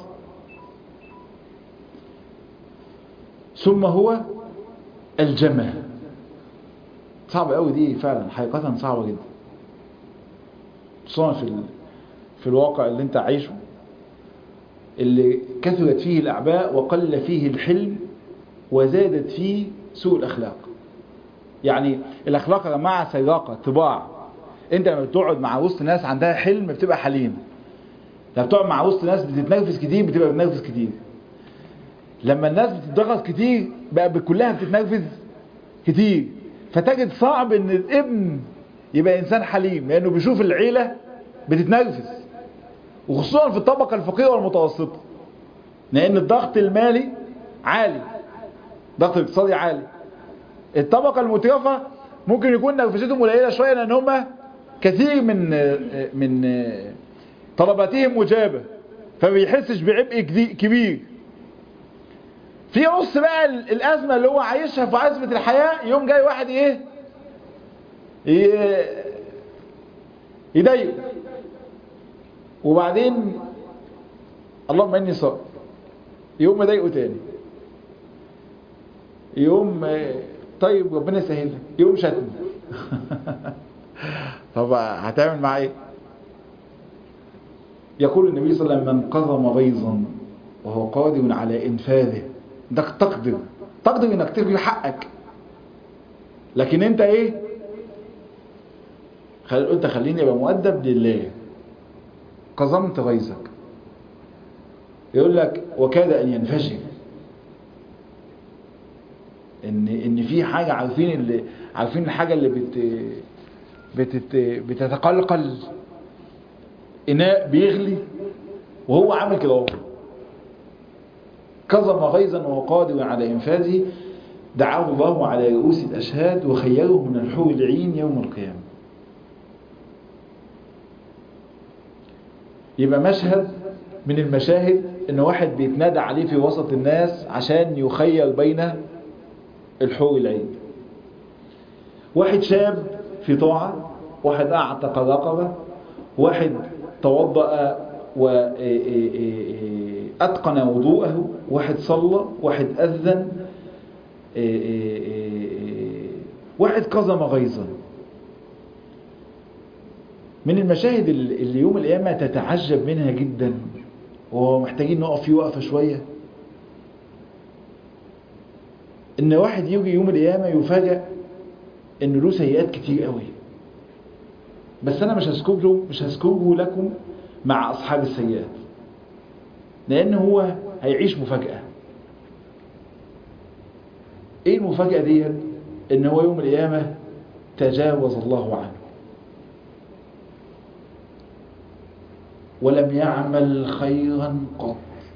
Speaker 2: ثم هو الجمع. صعب قوي دي فعلا، حقيقة صعبة جدا، خصوصا في الواقع اللي انت عايشه، اللي كثرت فيه الأعباء وقل فيه الحلم وزادت فيه سوء الأخلاق. يعني الأخلاق يا جماعة سياقة، طباع. انت لما بتقعد مع وسط ناس عندها حلم بتبقى حليم، لما بتقعد مع وسط ناس بتتنرفز كتير بتبقى بتنرفز كتير. لما الناس بتتضغط كتير بقى كلها بتتنرفز كتير. فتجد صعب ان الابن يبقى انسان حليم، لانه بيشوف العيلة بتتنرفز، وخصوصا في الطبقة الفقيرة والمتوسطة، لان الضغط المالي عالي، الضغط الاقتصادي عالي. الطبقة المترفة ممكن يكون نرفزتهم قليلة شوية، لان هم كثير من طلباتهم مجابة، فبيحسش بعبء كبير. في نص بقى الأزمة اللي هو عايشها في أزمة الحياة، يوم جاي واحد يضايقه، وبعدين اللهم إني صائم، يوم يضايقه تاني، يوم طيب ربنا يسهل، يوم شتم. طب هتعمل معاه ايه؟ يقول النبي صلى الله عليه وسلم: من قضم غيظا وهو قادر على انفاذه. انت تقدر انك تلغي حقك، لكن انت ايه؟ قلت خليني ابقى مؤدب لله، قضمت غيظك. يقول لك وكاد ان ينفجر، ان في حاجه عارفين الحاجه اللي بتتقلقل، اناء بيغلي وهو عامل كده اهو. كظم غيظا وهو قادر على انفاذه، دعاه الله على رؤوس الاشهاد وخيره من الحور العين يوم القيامه. يبقى مشهد من المشاهد ان واحد بيتنادى عليه في وسط الناس عشان يخير بين الحور العين. واحد شاب في طاعة، واحد اعتق رقبة، واحد توضأ وأتقن وضوءه، واحد صلى، واحد أذن، واحد قضم غيظا. من المشاهد اللي يوم القيامة تتعجب منها جدا، وهو محتاجين نقف فيه وقفة شوية، ان واحد يجي يوم القيامة يفاجأ ان له سيئات كتير قوي، بس انا مش هذكره لكم مع اصحاب السيئات، لان هو هيعيش مفاجأة. ايه المفاجأة دي؟ ان هو يوم القيامة تجاوز الله عنه ولم يعمل خيرا قط.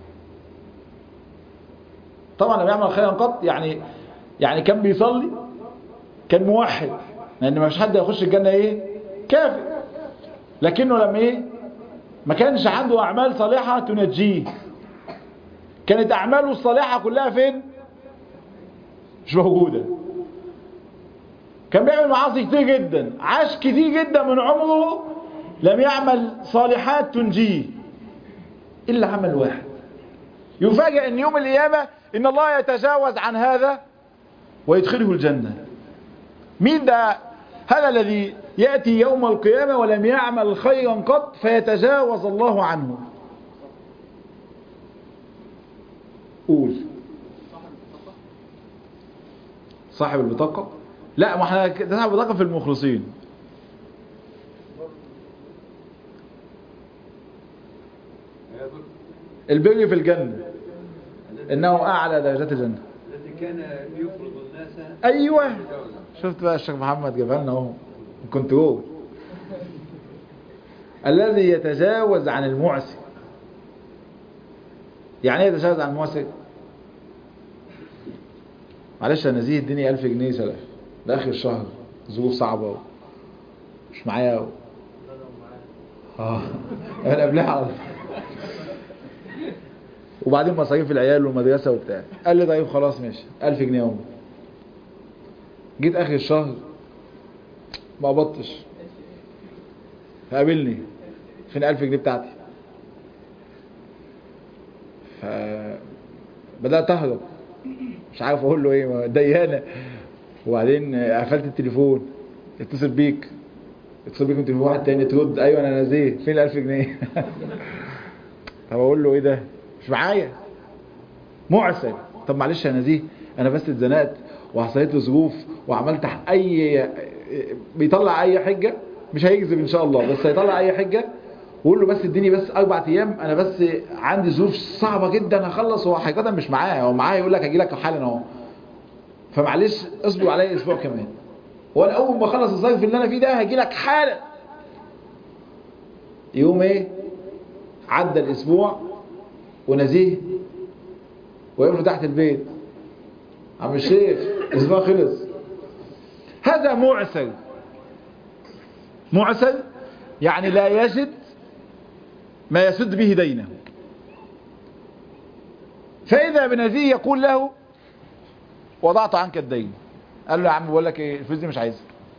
Speaker 2: طبعا لم يعمل خيرا قط يعني كان بيصلي، كان موحد، لان ما فيش حد يخش الجنة ايه؟ كافر. لكنه لما ما كانش عنده اعمال صالحة تنجيه، كانت اعماله الصالحة كلها فين؟ مش موجودة. كان بيعمل معاصي كتير جدا، عاش كتير جدا من عمره لم يعمل صالحات تنجيه الا عمل واحد. يفاجأ ان يوم القيامة ان الله يتجاوز عن هذا ويدخله الجنة. مين ده؟ هذا الذي يأتي يوم القيامة ولم يعمل خيرا قط فيتجاوز الله عنه. قول. صاحب البطاقة؟ لا، ما احنا ده صاحب البطاقة في المخلصين. البر في الجنة انه اعلى درجات الجنة.
Speaker 3: الذي كان يفرض الناس.
Speaker 2: ايوه، شفت بقى الشيخ محمد جابها لنا اهو، كنترول. الذي يتجاوز عن المعسي يعني ايه يتجاوز عن المعسر؟ معلش انا نزيه اديني 1000 جنيه سلف ده اخر الشهر، ظروف صعبه مش معايا انا قبلها على طول. وبعدين مصاريف العيال والمدرسه وبتاع. قال لي طيب خلاص ماشي 1000 جنيه اهو. جيت اخر الشهر ما قبضتش، فقابلني فين 1000 جنيه بتاعتي؟ فبدات اهرب مش عارف اقول له ايه، ديانه. وبعدين قفلت التليفون، اتصل بيك من تليفون واحد تاني ترد ايوه انا نازيه فين 1000 جنيه؟ طب اقول له ايه ده؟ مش معايا معسر. طب معلش يا نزيه انا بس اتزنقت وحصلت لي ظروف وعملت اي، بيطلع اي حجه، مش هيكذب ان شاء الله بس هيطلع اي حجه، وقول له بس اديني بس 4 ايام انا بس عندي ظروف صعبه جدا هخلص. هو حقيقه مش معايا، هو معايا يقول لك هاجي لك حالا اهو، فمعلش اصبر عليا اسبوع كمان، وانا اول ما اخلص الظرف اللي انا فيه ده هاجي لك حالا. يوم ايه عدى الاسبوع ونزيه وقف له تحت البيت، عم الشيخ الاسبوع خلص. هذا معسر. معسر يعني لا يجد ما يسد به دينه. فإذا بنزيه يقول له وضعت عنك الدين، قال له يا عم بقول لك ايه الفلوس دي مش عايزها.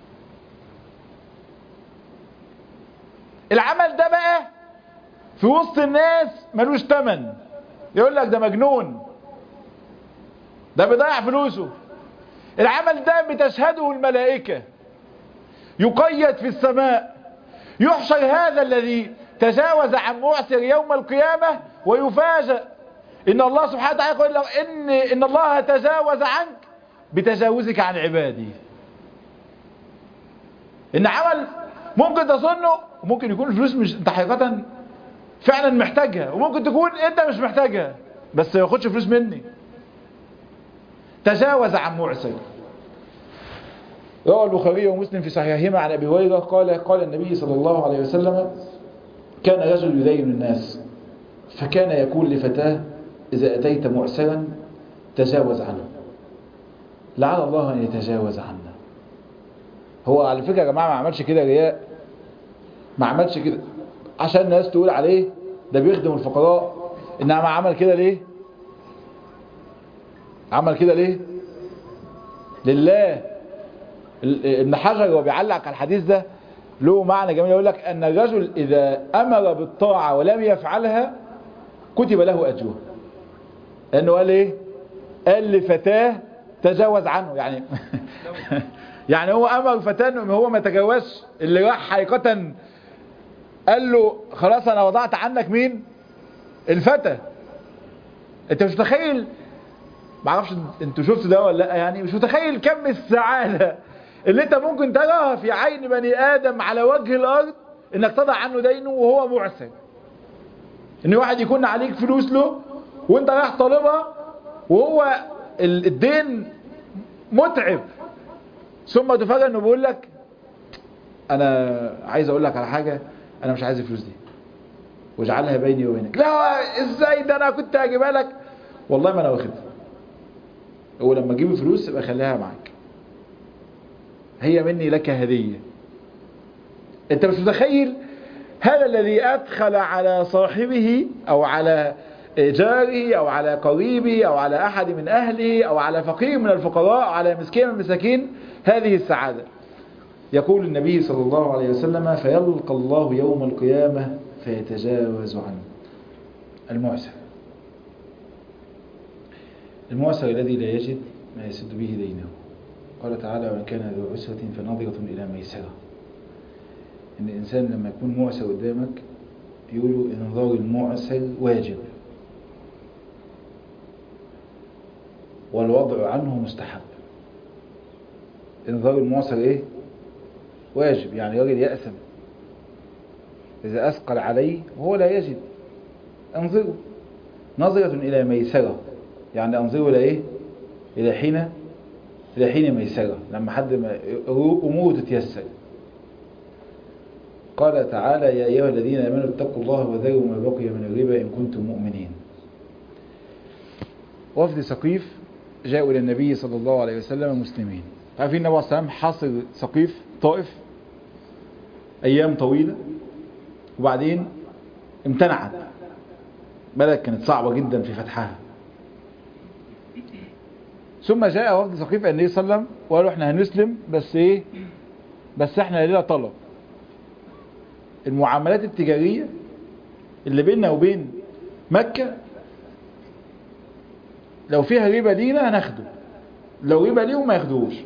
Speaker 2: العمل ده بقى في وسط الناس ملوش تمن، يقول لك ده مجنون، ده بيضيع فلوسه. العمل ده بتشهده الملائكة، يقيد في السماء، يحشر هذا الذي تجاوز عن معسر يوم القيامة ويفاجأ إن الله سبحانه وتعالى يقول له إن الله تجاوز عنك بتجاوزك عن عبادي. إن عمل ممكن تظنه وممكن يكون الفلوس مش انت حقيقة فعلا محتاجها، وممكن تكون انت مش محتاجها بس ما ياخدش فلوس مني. تجاوز عن معسر. روى البخاري ومسلم في صحيحهما عن ابي هريره قال النبي صلى الله عليه وسلم: كان رجل يدين الناس فكان يقول لفتاه: اذا اتيت معسرا تجاوز عنه لعل الله ان يتجاوز عنا. هو على فكره يا جماعه ما عملش كده رياء، ما عملش كده عشان الناس تقول عليه ده بيخدم الفقراء، انما عمل كده ليه؟ عمل كده ليه؟ لله. ابن حجر وبيعلق على الحديث ده له معنى جميل، يقول لك ان الرجل اذا امر بالطاعه ولم يفعلها كتب له اجرها. لانه قال ايه؟ قال لفتاه تجاوز عنه، يعني يعني هو امر فتاه انه هو ما تجاوزش، اللي راح حقيقه قال له خلاص انا وضعت عنك مين؟ الفتى. انت مش متخيل، معرفش انتوا شفتوا ده ولا لا، يعني مش متخيل كم السعادة اللي انت ممكن تراها في عين بني ادم على وجه الارض انك تضع عنه دينه وهو معسر. ان واحد يكون عليك فلوس له وانت رايح طالبها وهو الدين متعب، ثم تفاجئ انه بيقول لك انا عايز اقول لك على حاجة، انا مش عايز الفلوس دي واجعلها بيني وبينك. لا ازاي ده انا كنت هجيبها لك، والله ما انا واخدها، هو لما اجيب الفلوس يبقى خليها معاك، هي مني لك هدية. انت مش متخيل هذا الذي ادخل على صاحبه او على جاره او على قريبه او على احد من اهله او على فقير من الفقراء او على مسكين من المساكين هذه السعادة. يقول النبي صلى الله عليه وسلم: فيلقى الله يوم القيامة فيتجاوز عنه. المعسر، المعسر الذي لا يجد ما يسد به دينه. قال تعالى: وإن كان ذو عسرة فنظرة إلى ميسرة. إن الإنسان لما يكون معسر قدامك يقولوا إنظار المعسر واجب والوضع عنه مستحب. إنظار المعسر إيه؟ واجب، يعني راجل يأثم إذا أثقل عليه وهو لا يجد أنظره. نظرة إلى ميسرة يعني أنظره إلى إيه؟ إلى حين ميسرة، لما حد ما أمور تتيسر. قال تعالى: يا أيها الذين آمنوا اتقوا الله وذروا ما بقي من الربا إن كنتم مؤمنين. وفد ثقيف جاءوا إلى النبي صلى الله عليه وسلم مسلمين. عارفين النبي عليه الصلاة والسلام حاصر ثقيف طائف أيام طويلة، وبعدين امتنعت، بلد كانت صعبة جدا في فتحها. ثم جاء وفد ثقيف النبي صلى الله عليه وسلم وقالوا احنا هنسلم، بس ايه، بس احنا لنا طلب. المعاملات التجارية اللي بيننا وبين مكة لو فيها ربا لينا هناخده، لو ربا ليهم ما ياخدوش.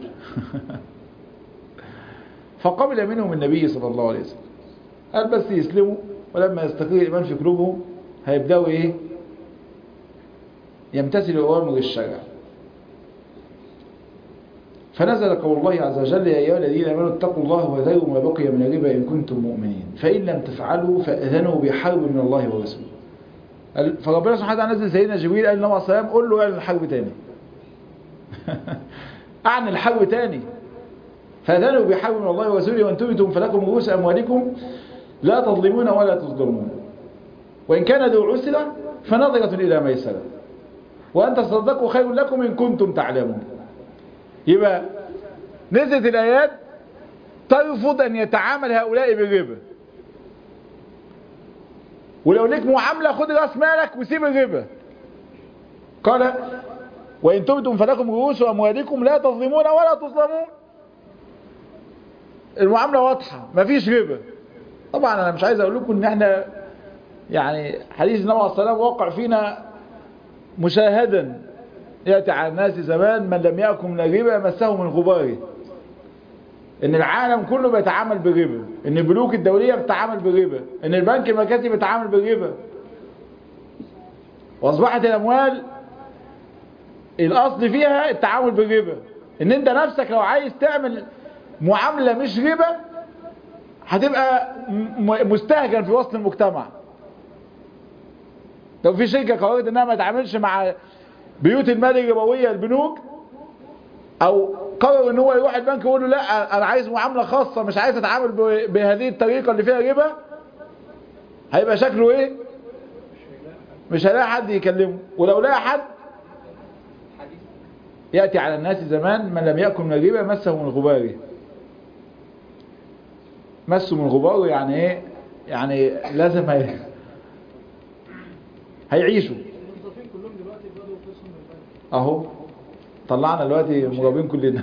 Speaker 2: فقبل منهم النبي صلى الله عليه وسلم، قال بس يسلموا، ولما يستقر الإيمان في قلوبهم هيبدأوا ايه، يمتثلوا أوامر الشرع. فنزل قول الله عز وجل يا أيها الذين آمنوا اتقوا الله وذروا ما بقي من الربا إن كنتم مؤمنين فإن لم تفعلوا فأذنوا بحرب من الله ورسوله. فربنا سبحانه وتعالى نزل سيدنا جبريل قال للنبي عليه الصلاة والسلام قول له اعلن الحرب تاني. اعلن الحرب تاني. فأذنوا بحرب من الله ورسوله وإن تبتم فلكم رؤوس أموالكم لا تظلمون ولا تظلمون وإن كان ذو عسرة فنظرة إلى ميسرة وأن تصدقوا خير لكم إن كنتم تعلمون. يبقى نزلت الآيات ترفض أن يتعامل هؤلاء بالربا، ولو ليك معاملة خد راس مالك وسيب الربا. قال وإن تبتم فلكم رؤوس أموالكم لا تظلمون ولا تظلمون. المعاملة واضحة، مفيش ربا. طبعا أنا مش عايز أقول لكم إن احنا يعني حديث النبي عليه الصلاة والسلام واقع فينا مشاهدا، يأتي على الناس زمان من لم يأكل من الربا مسه من غباره. ان العالم كله بيتعامل بالربا، ان البنوك الدولية بتتعامل بالربا، ان البنك المركزي بيتعامل بالربا، واصبحت الاموال الاصل فيها التعامل بالربا. ان انت نفسك لو عايز تعمل معاملة مش ربا هتبقى مستهجن في وسط المجتمع. لو في شركة قررت انها ما تعاملش مع بيوت المال الربوية البنوك، او قرر ان هو يروح البنك يقول له لا انا عايز معاملة خاصة مش عايز اتعامل بهذه الطريقة اللي فيها ربا، هيبقى شكله ايه؟ مش هلاقي حد يكلمه. ولو لقى حد يأتي على الناس زمان من لم يأكل من الربا مسه من غباره. مسه من غباره يعني ايه؟ يعني لازم هيعيشوا. اهو طلعنا دلوقتي مجاوبين كلنا.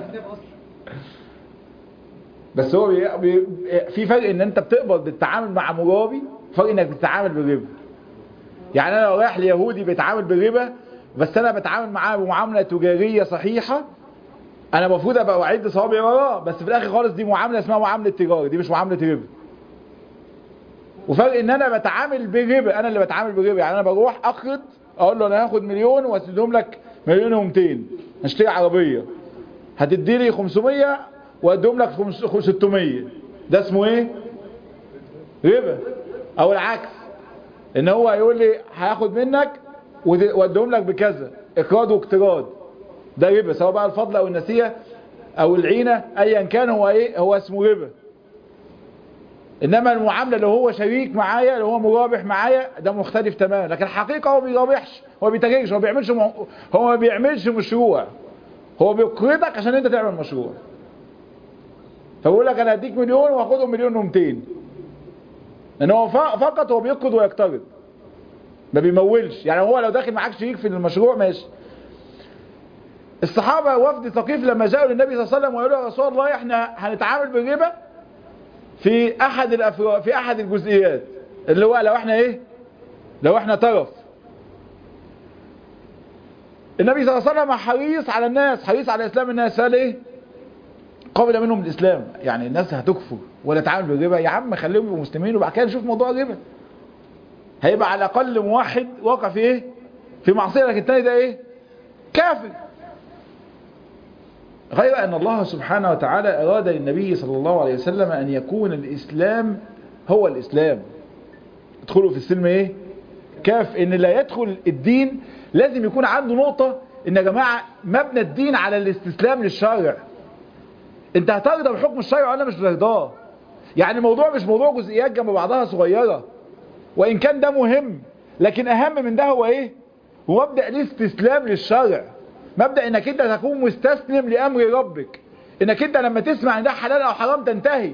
Speaker 2: بس هو في فرق ان انت بتقبض بالتعامل مع مجاوبي، فرق انك بتتعامل بالربا. يعني انا لو رايح ليهودي بيتعامل بالربا بس انا بتعامل معاه بمعامله تجاريه صحيحه، انا المفروض ابقى اعد صوابعي وراه، بس في الاخر خالص دي معامله اسمها معامله تجاره، دي مش معامله ربا. وفرق ان انا بتعامل بالربا، انا اللي بتعامل بالربا. يعني انا بروح اقرض اقول له انا هاخد مليون واسدهم لك مليون و200 هشتري عربيه، هتدي لي 500 وادهم لك 600، ده اسمه ايه؟ ربا. او العكس، ان هو يقول لي هاخد منك وادهم لك بكذا، اقراض واقتراض، ده ربا، سواء بقى الفضل او النسيئه او العينه ايا كان، هو ايه؟ هو اسمه ربا. انما المعامله اللي هو شريك معايا اللي هو مرابح معايا ده مختلف تماما. لكن الحقيقه هو بيرابحش، هو بيتاجرش، هو ما بيعملش مشروع، هو بيقرضك عشان انت تعمل مشروع. فبقول لك انا هديك مليون واخدهم مليون و200، لان هو فقط هو بيقرض ويقترض، ما بيمولش. يعني هو لو داخل معاك شريك في المشروع ماشي. الصحابه وفد ثقيف لما جاءوا للنبي صلى الله عليه وسلم وقالوا يا رسول الله احنا هنتعامل بالربا في احد الجزئيات، اللي هو لو احنا ايه؟ لو احنا طرف. النبي صلى الله عليه وسلم حريص على الناس، حريص على اسلام الناس. قال ايه؟ قبل منهم الاسلام. يعني الناس هتكفر ولا تعامل بالربا؟ يا عم خليهم يبقوا مسلمين وبعد كده نشوف موضوع الربا. هيبقى على الاقل موحد واقع في ايه؟ في معصيه، لكن الثاني ده ايه؟ كافر. غير أن الله سبحانه وتعالى أراد للنبي صلى الله عليه وسلم أن يكون الإسلام هو الإسلام. ادخلوا في السلم إيه؟ كاف. إن لا يدخل الدين لازم يكون عنده نقطة إن يا جماعة مبنى الدين على الاستسلام للشرع. أنت هترضى بحكم الشرع ولا مش هترضاه؟ يعني الموضوع مش موضوع جزئيات جنب بعضها صغيرة، وإن كان ده مهم، لكن أهم من ده هو إيه؟ ومبدأ الاستسلام للشرع، مبدأ انك انت تكون مستسلم لامر ربك، انك انت لما تسمع ان ده حلال او حرام تنتهي.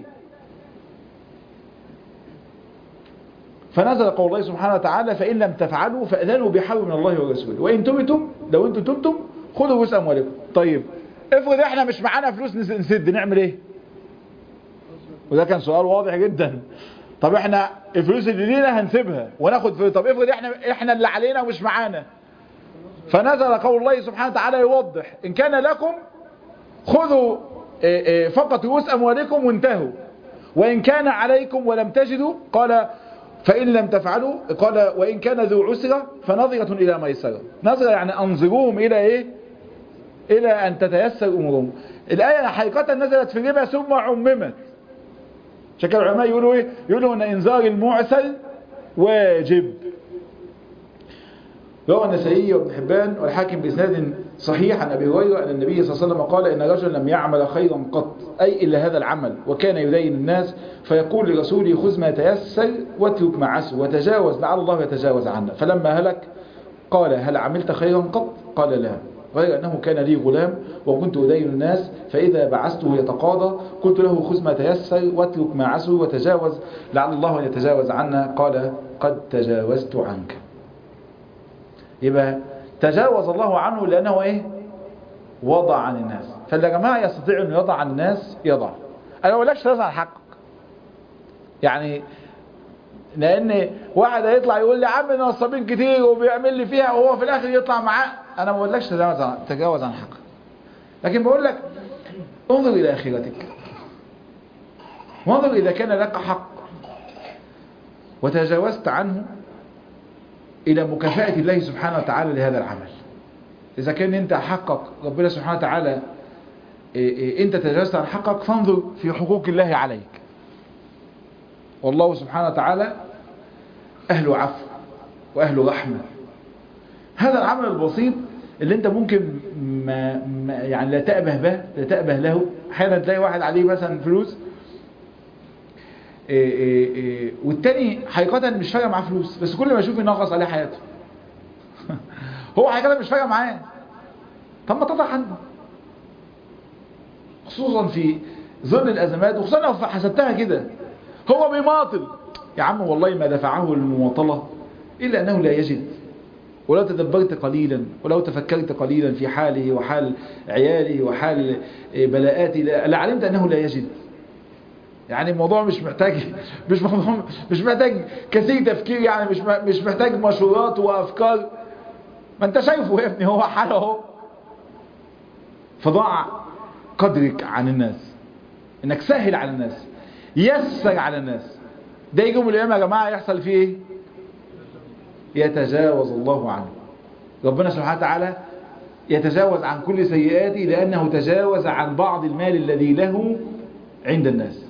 Speaker 2: فنزل قول الله سبحانه وتعالى فإن لم تفعلوا فأذنوا بحرب من الله ورسوله وإن تبتم، لو انتم تبتم خذوا رؤوس أموالكم. طيب افرض احنا مش معانا فلوس نسد، نعمل ايه؟ وده كان سؤال واضح جدا. طب احنا الفلوس اللي لينا هنسيبها وناخد فلوس، طب افرض احنا اللي علينا ومش معانا. فنزل قول الله سبحانه وتعالى يوضح ان كان لكم خذوا فقط رؤوس أموالكم وانتهوا، وإن كان عليكم ولم تجدوا قال فإن لم تفعلوا قال وإن كان ذو عسرة فنظرة إلى ميسرة. نظرة يعني أنظروهم إلى إيه؟ إلى أن تتيسر أمورهم. الآية حقيقة نزلت في الربا ثم عممت. شكل العلماء يقولوا إيه؟ يقولوا أن إنذار المعسر واجب. روى النسائي وابن حبان والحاكم بإسناد صحيح عن أبي هريرة أن النبي صلى الله عليه وسلم قال إن رجلا لم يعمل خيرا قط أي إلا هذا العمل وكان يدين الناس فيقول لرسوله خذ ما تيسر واترك ما عسر وتجاوز لعل الله يتجاوز عنا. فلما هلك قال هل عملت خيرا قط؟ قال لا، غير أنه كان لي غلام وكنت أدين الناس فإذا بعثته يتقاضى قلت له خذ ما تيسر واترك ما عسر وتجاوز لعل الله يتجاوز عنا. قال قد تجاوزت عنك. يبقى تجاوز الله عنه لأنه ايه؟ وضع عن الناس. فاللي يا جماعة يستطيع انه يضع عن الناس يضع. انا ما بقولكش تنزل عن حقك، يعني لان واحد هيطلع يقول لي عم نصابين كتير وبيعمل لي فيها وهو في الاخر يطلع معاه. انا ما بقولكش تجاوز عن حقك، لكن بقول لك انظر الى اخرتك، وانظر اذا كان لك حق وتجاوزت عنه إلى مكافأة الله سبحانه وتعالى لهذا العمل. إذا كان أنت حقك ربنا سبحانه وتعالى أنت تجاوزت عن حقك فانظر في حقوق الله عليك. والله سبحانه وتعالى أهل عفو وأهل رحمة. هذا العمل البسيط اللي أنت ممكن يعني لا تأبه له. أحيانا تلاقي واحد عليه مثلا فلوس والتاني حقيقة مش فارق معاه فلوس، بس كل ما يشوف ينغص عليه حياته. هو حقيقة مش فارق معاه. طب ما تضع عنه، خصوصا في ظل الأزمات، وخصوصا لو حسبتها كده هو بيماطل. يا عم والله ما دفعه للمماطلة إلا أنه لا يجد. ولو تدبرت قليلا ولو تفكرت قليلا في حاله وحال عياله وحال بلاءاته لعلمت أنه لا يجد. يعني الموضوع مش محتاج كثير تفكير، يعني مش محتاج مشورات وافكار. ما انت شايفه يا ابني هو حاله اهو. فضع قدرك عن الناس، انك سهل على الناس، يسر على الناس. ده يجي يوم القيامه يا جماعه يحصل فيه ايه؟ يتجاوز الله عنه. ربنا سبحانه وتعالى يتجاوز عن كل سيئاته لانه تجاوز عن بعض المال الذي له عند الناس.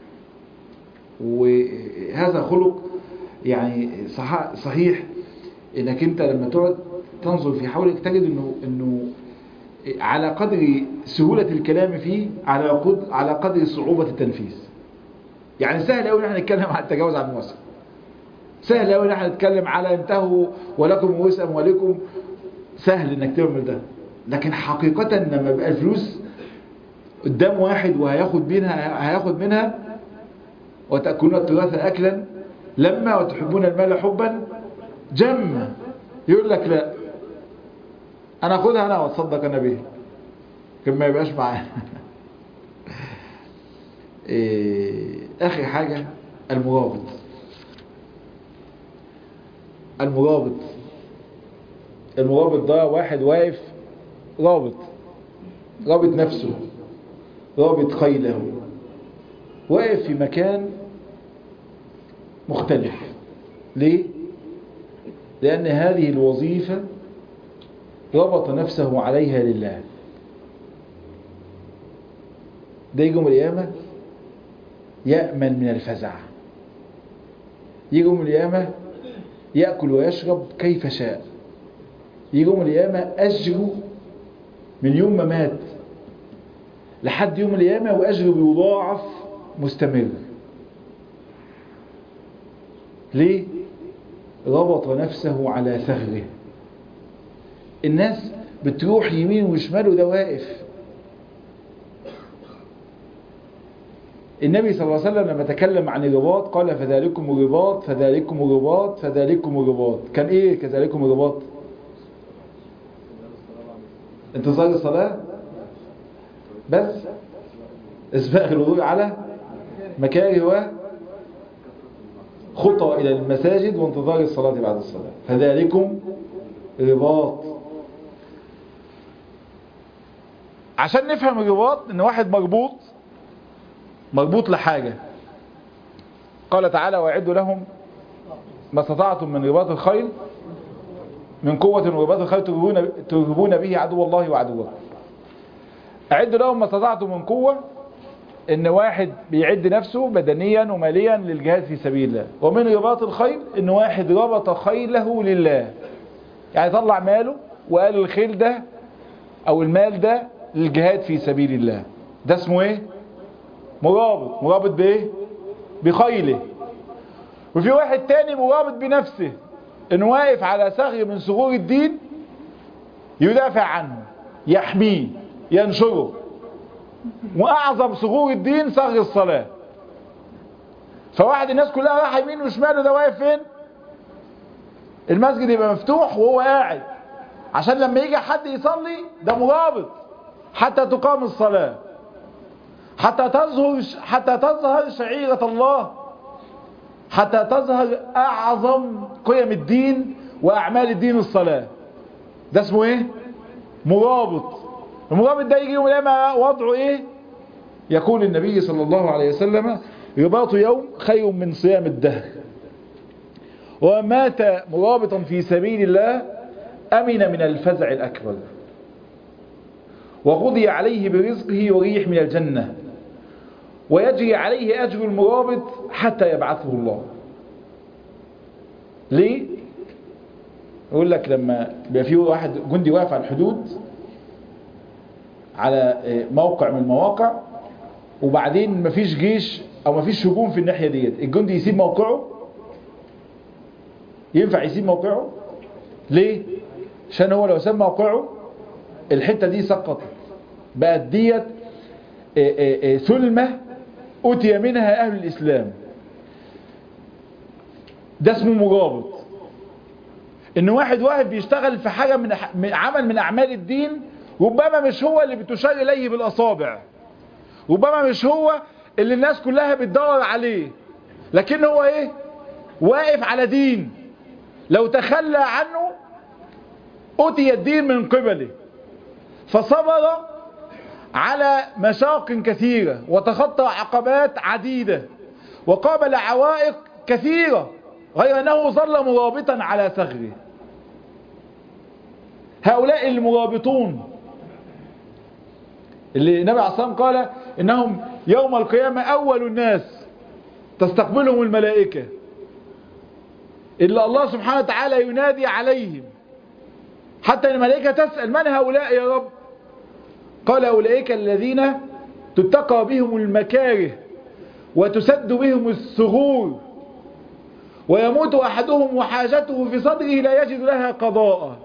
Speaker 2: وهذا خلق يعني صحيح انك انت لما تقعد تنظر في حولك تجد انه على قدر سهولة الكلام فيه على قدر صعوبة التنفيذ. يعني سهل قوي ان احنا نتكلم عن التجاوز عن الموسى، سهل قوي ان احنا نتكلم على انتهوا ولكم رؤوس اموالكم، سهل انك تعمل ده. لكن حقيقة لما يبقى الفلوس قدام واحد وهياخد منها وتأكلون التراث أكلا لما وتحبون المال حبا جما، يقول لك لا أنا أخذها أنا وأتصدق أنا به كما يبقاش معاه. آخر حاجة المرابط. المرابط ده واحد واقف رابط نفسه، رابط خيله، واقف في مكان مختلف. ليه؟ لأن هذه الوظيفة ربط نفسه عليها لله. ده يوم القيامة يأمن من الفزع، يوم القيامة يأكل ويشرب كيف شاء، يوم القيامة أجره من يوم ما مات لحد يوم القيامة وأجره بيضاعف مستمر. ليه؟ ربط نفسه على ثغره، الناس بتروح يمين وشمال وده واقف. النبي صلى الله عليه وسلم لما تكلم عن الرباط قال فذلكم الرباط فذلكم الرباط فذلكم الرباط. كان ايه كذلكم الرباط؟ انتظار الصلاة بس، اسباغ الوضوء على مكاره وخطى الى المساجد وانتظار الصلاة بعد الصلاة، فذلكم رباط. عشان نفهم الرباط ان واحد مربوط لحاجة. قال تعالى واعدوا لهم ما استطعتم من رباط الخيل من قوة ورباط الخيل ترهبون به عدو الله وعدوكم. اعدوا لهم ما استطعتم من قوة، ان واحد بيعد نفسه بدنيا وماليا للجهاد في سبيل الله. ومن رباط الخيل ان واحد ربط خيله لله، يعني طلع ماله وقال الخيل ده او المال ده للجهاد في سبيل الله. ده اسمه ايه؟ مرابط بايه؟ بخيله. وفي واحد تاني مرابط بنفسه، انه واقف على ثغر من ثغور الدين يدافع عنه يحميه ينشره. واعظم ثغور الدين ثغر الصلاة. فواحد الناس كلها رايحه يمين وشمال وده واقف فين؟ المسجد يبقى مفتوح وهو قاعد، عشان لما يجي حد يصلي ده مرابط حتى تقام الصلاة، حتى تظهر شعيرة الله، حتى تظهر اعظم قيم الدين واعمال الدين الصلاة. ده اسمه ايه؟ مرابط. المرابط ده يجي يوم القيامة وضعه ايه؟ يقول النبي صلى الله عليه وسلم رباط يوم خير من صيام الدهر. ومات مرابطا في سبيل الله امن من الفزع الاكبر، وقضي عليه برزقه وريح من الجنة، ويجري عليه أجر المرابط حتى يبعثه الله. ليه؟ يقول لك لما بيبقى فيه واحد جندي واقف على الحدود على موقع من المواقع، وبعدين مفيش جيش او مفيش هجوم في الناحية ديت، الجندي يسيب موقعه؟ ينفع يسيب موقعه؟ ليه؟ عشان هو لو ساب موقعه الحتة دي سقطت، بقت ديت ثلمة أتي منها أهل الإسلام. ده اسمه مرابط. إن واحد بيشتغل في حاجة من عمل من أعمال الدين، ربما مش هو اللي بتشار إليه بالأصابع، ربما مش هو اللي الناس كلها بتدور عليه، لكن هو إيه؟ واقف على دين. لو تخلى عنه أتي الدين من قبله، فصبر على مشاق كثيرة وتخطى عقبات عديدة وقابل عوائق كثيرة، غير أنه ظل مرابطا على ثغره. هؤلاء المرابطون اللي النبي عليه الصلاة والسلام قال إنهم يوم القيامة أول الناس تستقبلهم الملائكة، إلا الله سبحانه وتعالى ينادي عليهم حتى الملائكة تسأل من هؤلاء يا رب؟ قال أولئك الذين تتقى بهم المكاره وتسد بهم الثغور، ويموت أحدهم وحاجته في صدره لا يجد لها قضاء.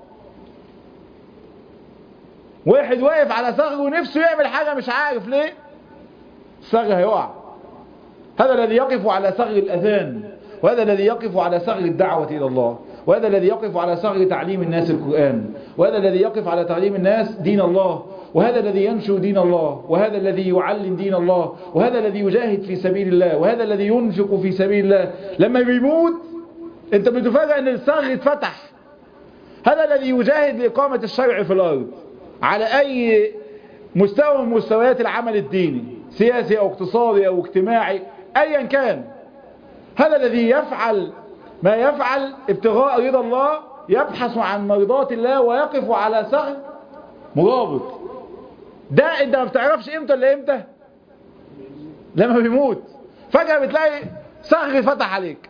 Speaker 2: واحد واقف على ثغر ونفسه يعمل حاجة مش عارف ليه، الثغر هيقع. هذا الذي يقف على ثغر الأذان، وهذا الذي يقف على ثغر الدعوة إلى الله، وهذا الذي يقف على ثغر تعليم الناس القرآن، وهذا الذي يقف على تعليم الناس دين الله، وهذا الذي ينشر دين الله، وهذا الذي يعلم دين الله، وهذا الذي يجاهد في سبيل الله، وهذا الذي ينفق في سبيل الله. لما بيموت انت بتفاجأ ان الثغر اتفتح. هذا الذي يجاهد لإقامة الشرع في الأرض على أي مستوى من مستويات العمل الديني، سياسي أو اقتصادي أو اجتماعي أيا كان. هذا الذي يفعل ما يفعل ابتغاء رضا الله، يبحث عن مرضات الله ويقف على ثغر مرابط. ده انت ما بتعرفش امتى ولا امتى؟ لما بيموت فجأة بتلاقي ثغر فتح عليك.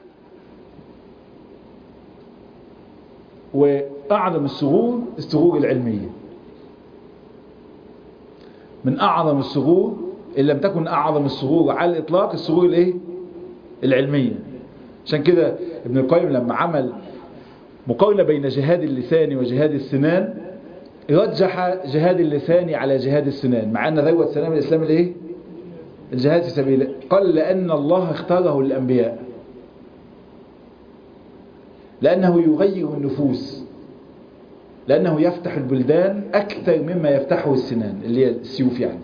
Speaker 2: وأعظم الثغور العلمية، من أعظم الثغور إن لم تكن أعظم الثغور على الإطلاق الثغور الإيه؟ العلمية. عشان كده ابن القيم لما عمل مقارنة بين جهاد اللسان وجهاد السنان رجح جهاد اللسان على جهاد السنان، مع أن ذروة سنام الإسلام الإيه؟ الجهاد في سبيل الله. قال لأن الله اختاره للأنبياء، لأنه يغير النفوس، لأنه يفتح البلدان أكثر مما يفتحه السنان اللي هي السيوف يعني.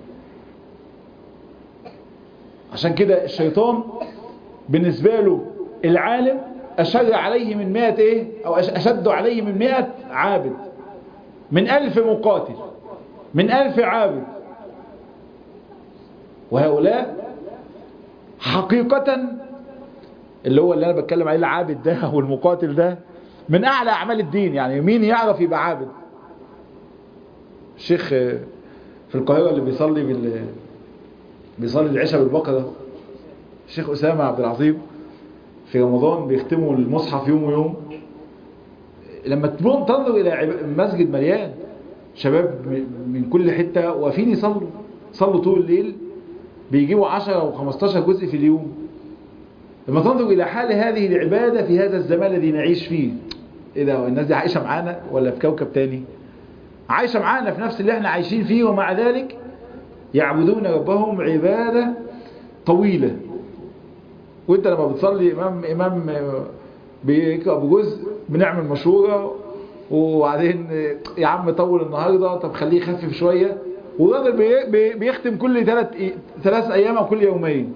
Speaker 2: عشان كده الشيطان بالنسبة له العالم أشد عليه من 100 إيه؟ أو أشد عليه من 100 عابد، من 1000 مقاتل، من 1000 عابد. وهؤلاء حقيقة اللي هو اللي أنا بتكلم عليه العابد ده والمقاتل ده من أعلى أعمال الدين. يعني مين يعرف يبقى عابد؟ الشيخ في القاهرة اللي بيصلي العشاء بالبقرة، الشيخ أسامة عبد العظيم، في رمضان بيختموا المصحف يوم ويوم. لما تنظر إلى المسجد مليان شباب من كل حتة واقفين يصلوا طول الليل، بيجيبوا 10 و15 جزء في اليوم. لما تنظر إلى حال هذه العبادة في هذا الزمان الذي نعيش فيه، إيه ده؟ الناس دي عايشة معانا ولا في كوكب تاني؟ عايشة معانا في نفس اللي احنا عايشين فيه، ومع ذلك يعبدون ربهم عبادة طويلة. وانت لما بتصلي إمام بيقرأ بجزء بنعمل مشورة، وبعدين يا عم طول النهاردة، طب خليه يخفف شوية، والراجل بيختم كل 3 أيام أو كل يومين.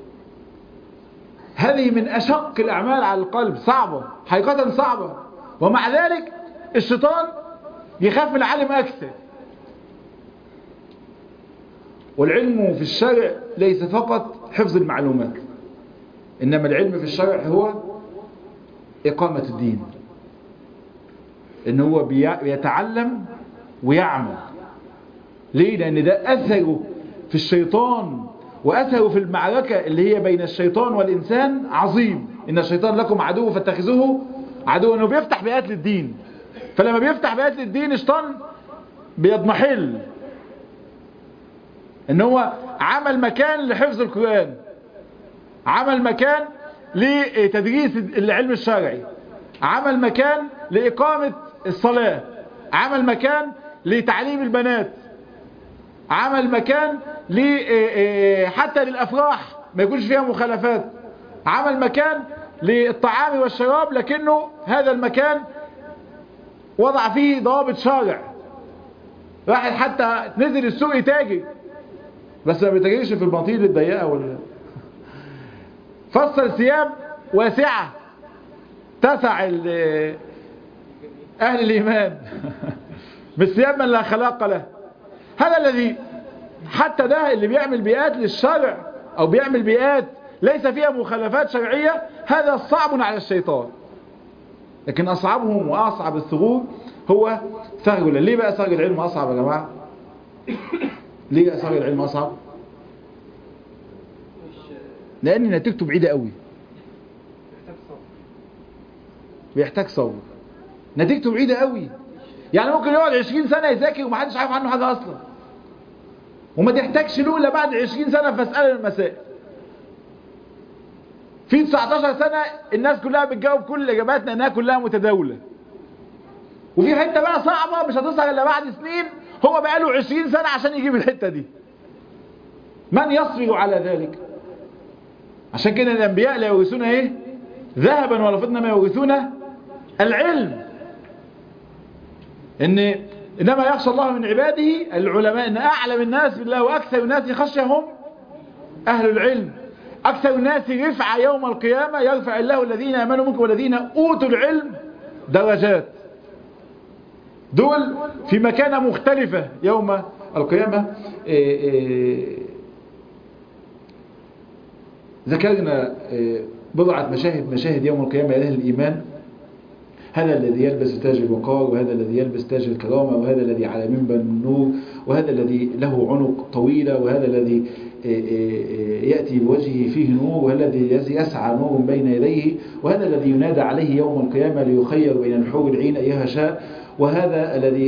Speaker 2: هذه من أشق الأعمال على القلب، صعبة حقيقة صعبة، ومع ذلك الشيطان يخاف من العالم أكثر. والعلم في الشرع ليس فقط حفظ المعلومات، إنما العلم في الشرع هو إقامة الدين، إن هو بيتعلم ويعمل. ليه؟ لأن ده أثره في الشيطان وأثره في المعركة اللي هي بين الشيطان والإنسان عظيم. إن الشيطان لكم عدو فاتخذوه عدوا، إنه بيفتح بيئات للدين. فلما بيفتح بيئات للدين الشيطان بيضمحل. إن هو عمل مكان لحفظ القرآن، عمل مكان لتدريس العلم الشرعي، عمل مكان لإقامة الصلاة، عمل مكان لتعليم البنات، عمل مكان حتى للأفراح ما يكونش فيها مخالفات، عمل مكان للطعام والشراب لكنه هذا المكان وضع فيه ضوابط شارع. واحد حتى نزل السوق يتاجر، بس ما بيتاجرش في البناطيل الضيقة فصل ثياب واسعة تسع أهل الإيمان بالثياب من لا خلاق له. هذا الذي حتى ده اللي بيعمل بيئات للشرع أو بيعمل بيئات ليس فيها مخالفات شرعية، هذا صعب على الشيطان. لكن أصعبهم وأصعب الثغور هو ثغر. ليه بقى ثغر العلم أصعب يا جماعة؟ ليه بقى ثغر العلم أصعب؟ لأن نتيجته بعيدة قوي، بيحتاج صبر. نتيجته بعيدة قوي، يعني ممكن يقعد 20 سنة يذاكر ومحدش عارف عنه حاجة أصلا، وما تحتاجش له إلا بعد 20 سنة في مسألة المسائل. في 19 سنة الناس كلها بتجاوب كل الإجابات لأنها كلها متداولة. وفي حتة بقى صعبة مش هتصل إلا بعد سنين، هو بقى له 20 سنة عشان يجيب الحتة دي. من يصبر على ذلك؟ عشان كده الأنبياء لا يورثون إيه؟ ذهبا ولا فضة، ما يورثون العلم. إنما يخشى الله من عباده العلماء. إن أعلم الناس بالله وأكثر الناس خشية هم أهل العلم. أكثر الناس رفعة يوم القيامة يرفع الله الذين آمنوا منكم والذين أوتوا العلم درجات. دول في مكانة مختلفة يوم القيامة. ذكرنا بضعة مشاهد يوم القيامة لأهل الإيمان. هذا الذي يلبس تاج الوقار، وهذا الذي يلبس تاج الكرامة، وهذا الذي على منبر النور، وهذا الذي له عنق طويلة، وهذا الذي يأتي بوجهه فيه نور، وهذا الذي يسعى نور بين يديه، وهذا الذي ينادى عليه يوم القيامة ليخير بين الحور العين أيها شاء، وهذا الذي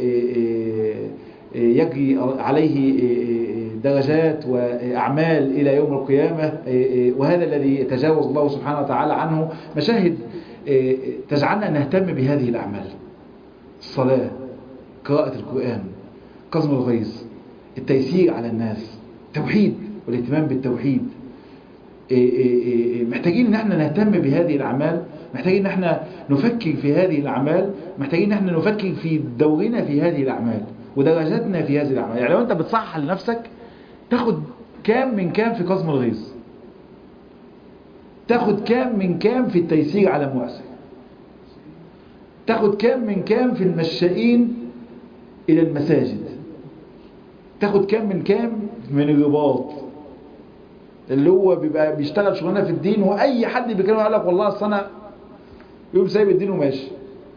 Speaker 2: يجري عليه درجات وأعمال إلى يوم القيامة، وهذا الذي يتجاوز الله سبحانه وتعالى عنه. مشاهد تجعلنا نهتم بهذه الأعمال: الصلاة،
Speaker 1: قراءة القرآن، كظم الغيظ، التيسير على الناس، التوحيد والاهتمام بالتوحيد. محتاجين ان احنا نهتم بهذه الاعمال، محتاجين ان احنا نفكر في هذه الاعمال، محتاجين ان احنا نفكر في دورنا في هذه الاعمال ودرجاتنا في هذه الاعمال. يعني لو انت بتصحح لنفسك تاخد كام من كام في كظم الغيظ، تاخد كام من كام في التيسير على المؤسر، تاخد كام من كام في المشائين الى المساجد، تاخد كام من كام من الرباط اللي هو بيبقى بيشتغل شغلانه في الدين، واي حد بيكلمه يقول لك والله اصل انا يقوم سايب الدين وماشي.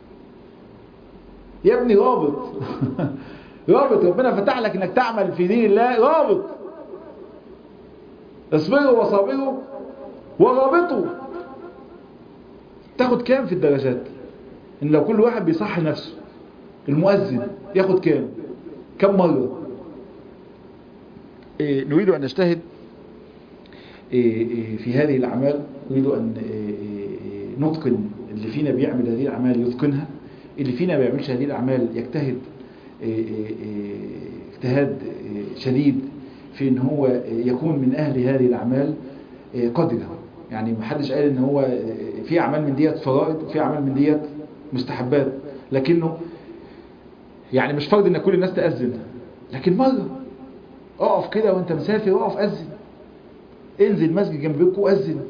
Speaker 1: يا ابني رابط رابط، ربنا فتح لك انك تعمل في دين الله، رابط. اصبروا وصابروا ورابطوا. تاخد كام في الدرجات؟ ان لو كل واحد بيصحي نفسه، المؤذن ياخد كم مرة؟ نريد ان نجتهد في هذه الاعمال، نريد ان نتقن. اللي فينا بيعمل هذه الاعمال يتقنها، اللي فينا ما بيعملش هذه الاعمال يجتهد اجتهاد شديد في ان هو يكون من اهل هذه الاعمال قدرها. يعني محدش قال ان هو في اعمال من ديت فرائض وفي اعمال من ديت مستحبات، لكنه يعني مش فرض ان كل الناس تأذن، لكن مرة اقف كده وانت مسافر، اقف أذن، انزل مسجد جنب بيتكم أذن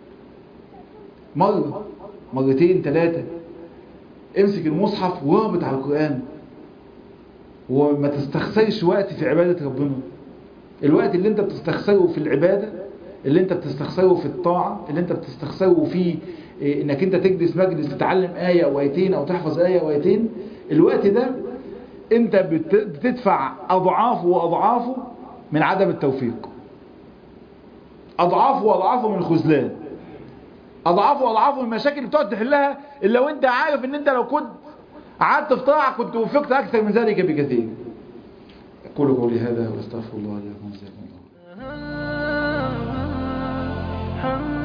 Speaker 1: مرة مرتين ثلاثة، امسك المصحف ورابط على القرآن، وما تستخسرش وقت في عبادة ربنا. الوقت اللي انت بتستخسره في العبادة، اللي انت بتستخسره في الطاعة، اللي انت بتستخسره في انك انت تجلس مجلس تتعلم آية او آيتين او تحفظ آية او آيتين، الوقت ده انت بتدفع اضعافه واضعافه من عدم التوفيق، اضعافه واضعافه من الخذلان، اضعافه واضعافه من المشاكل اللي بتقعد تحلها، الا لو انت عارف ان انت لو كنت قعدت في طاعة كنت وفقت اكثر من ذلك بكثير. اقول قولي هذا واستغفر الله لكم.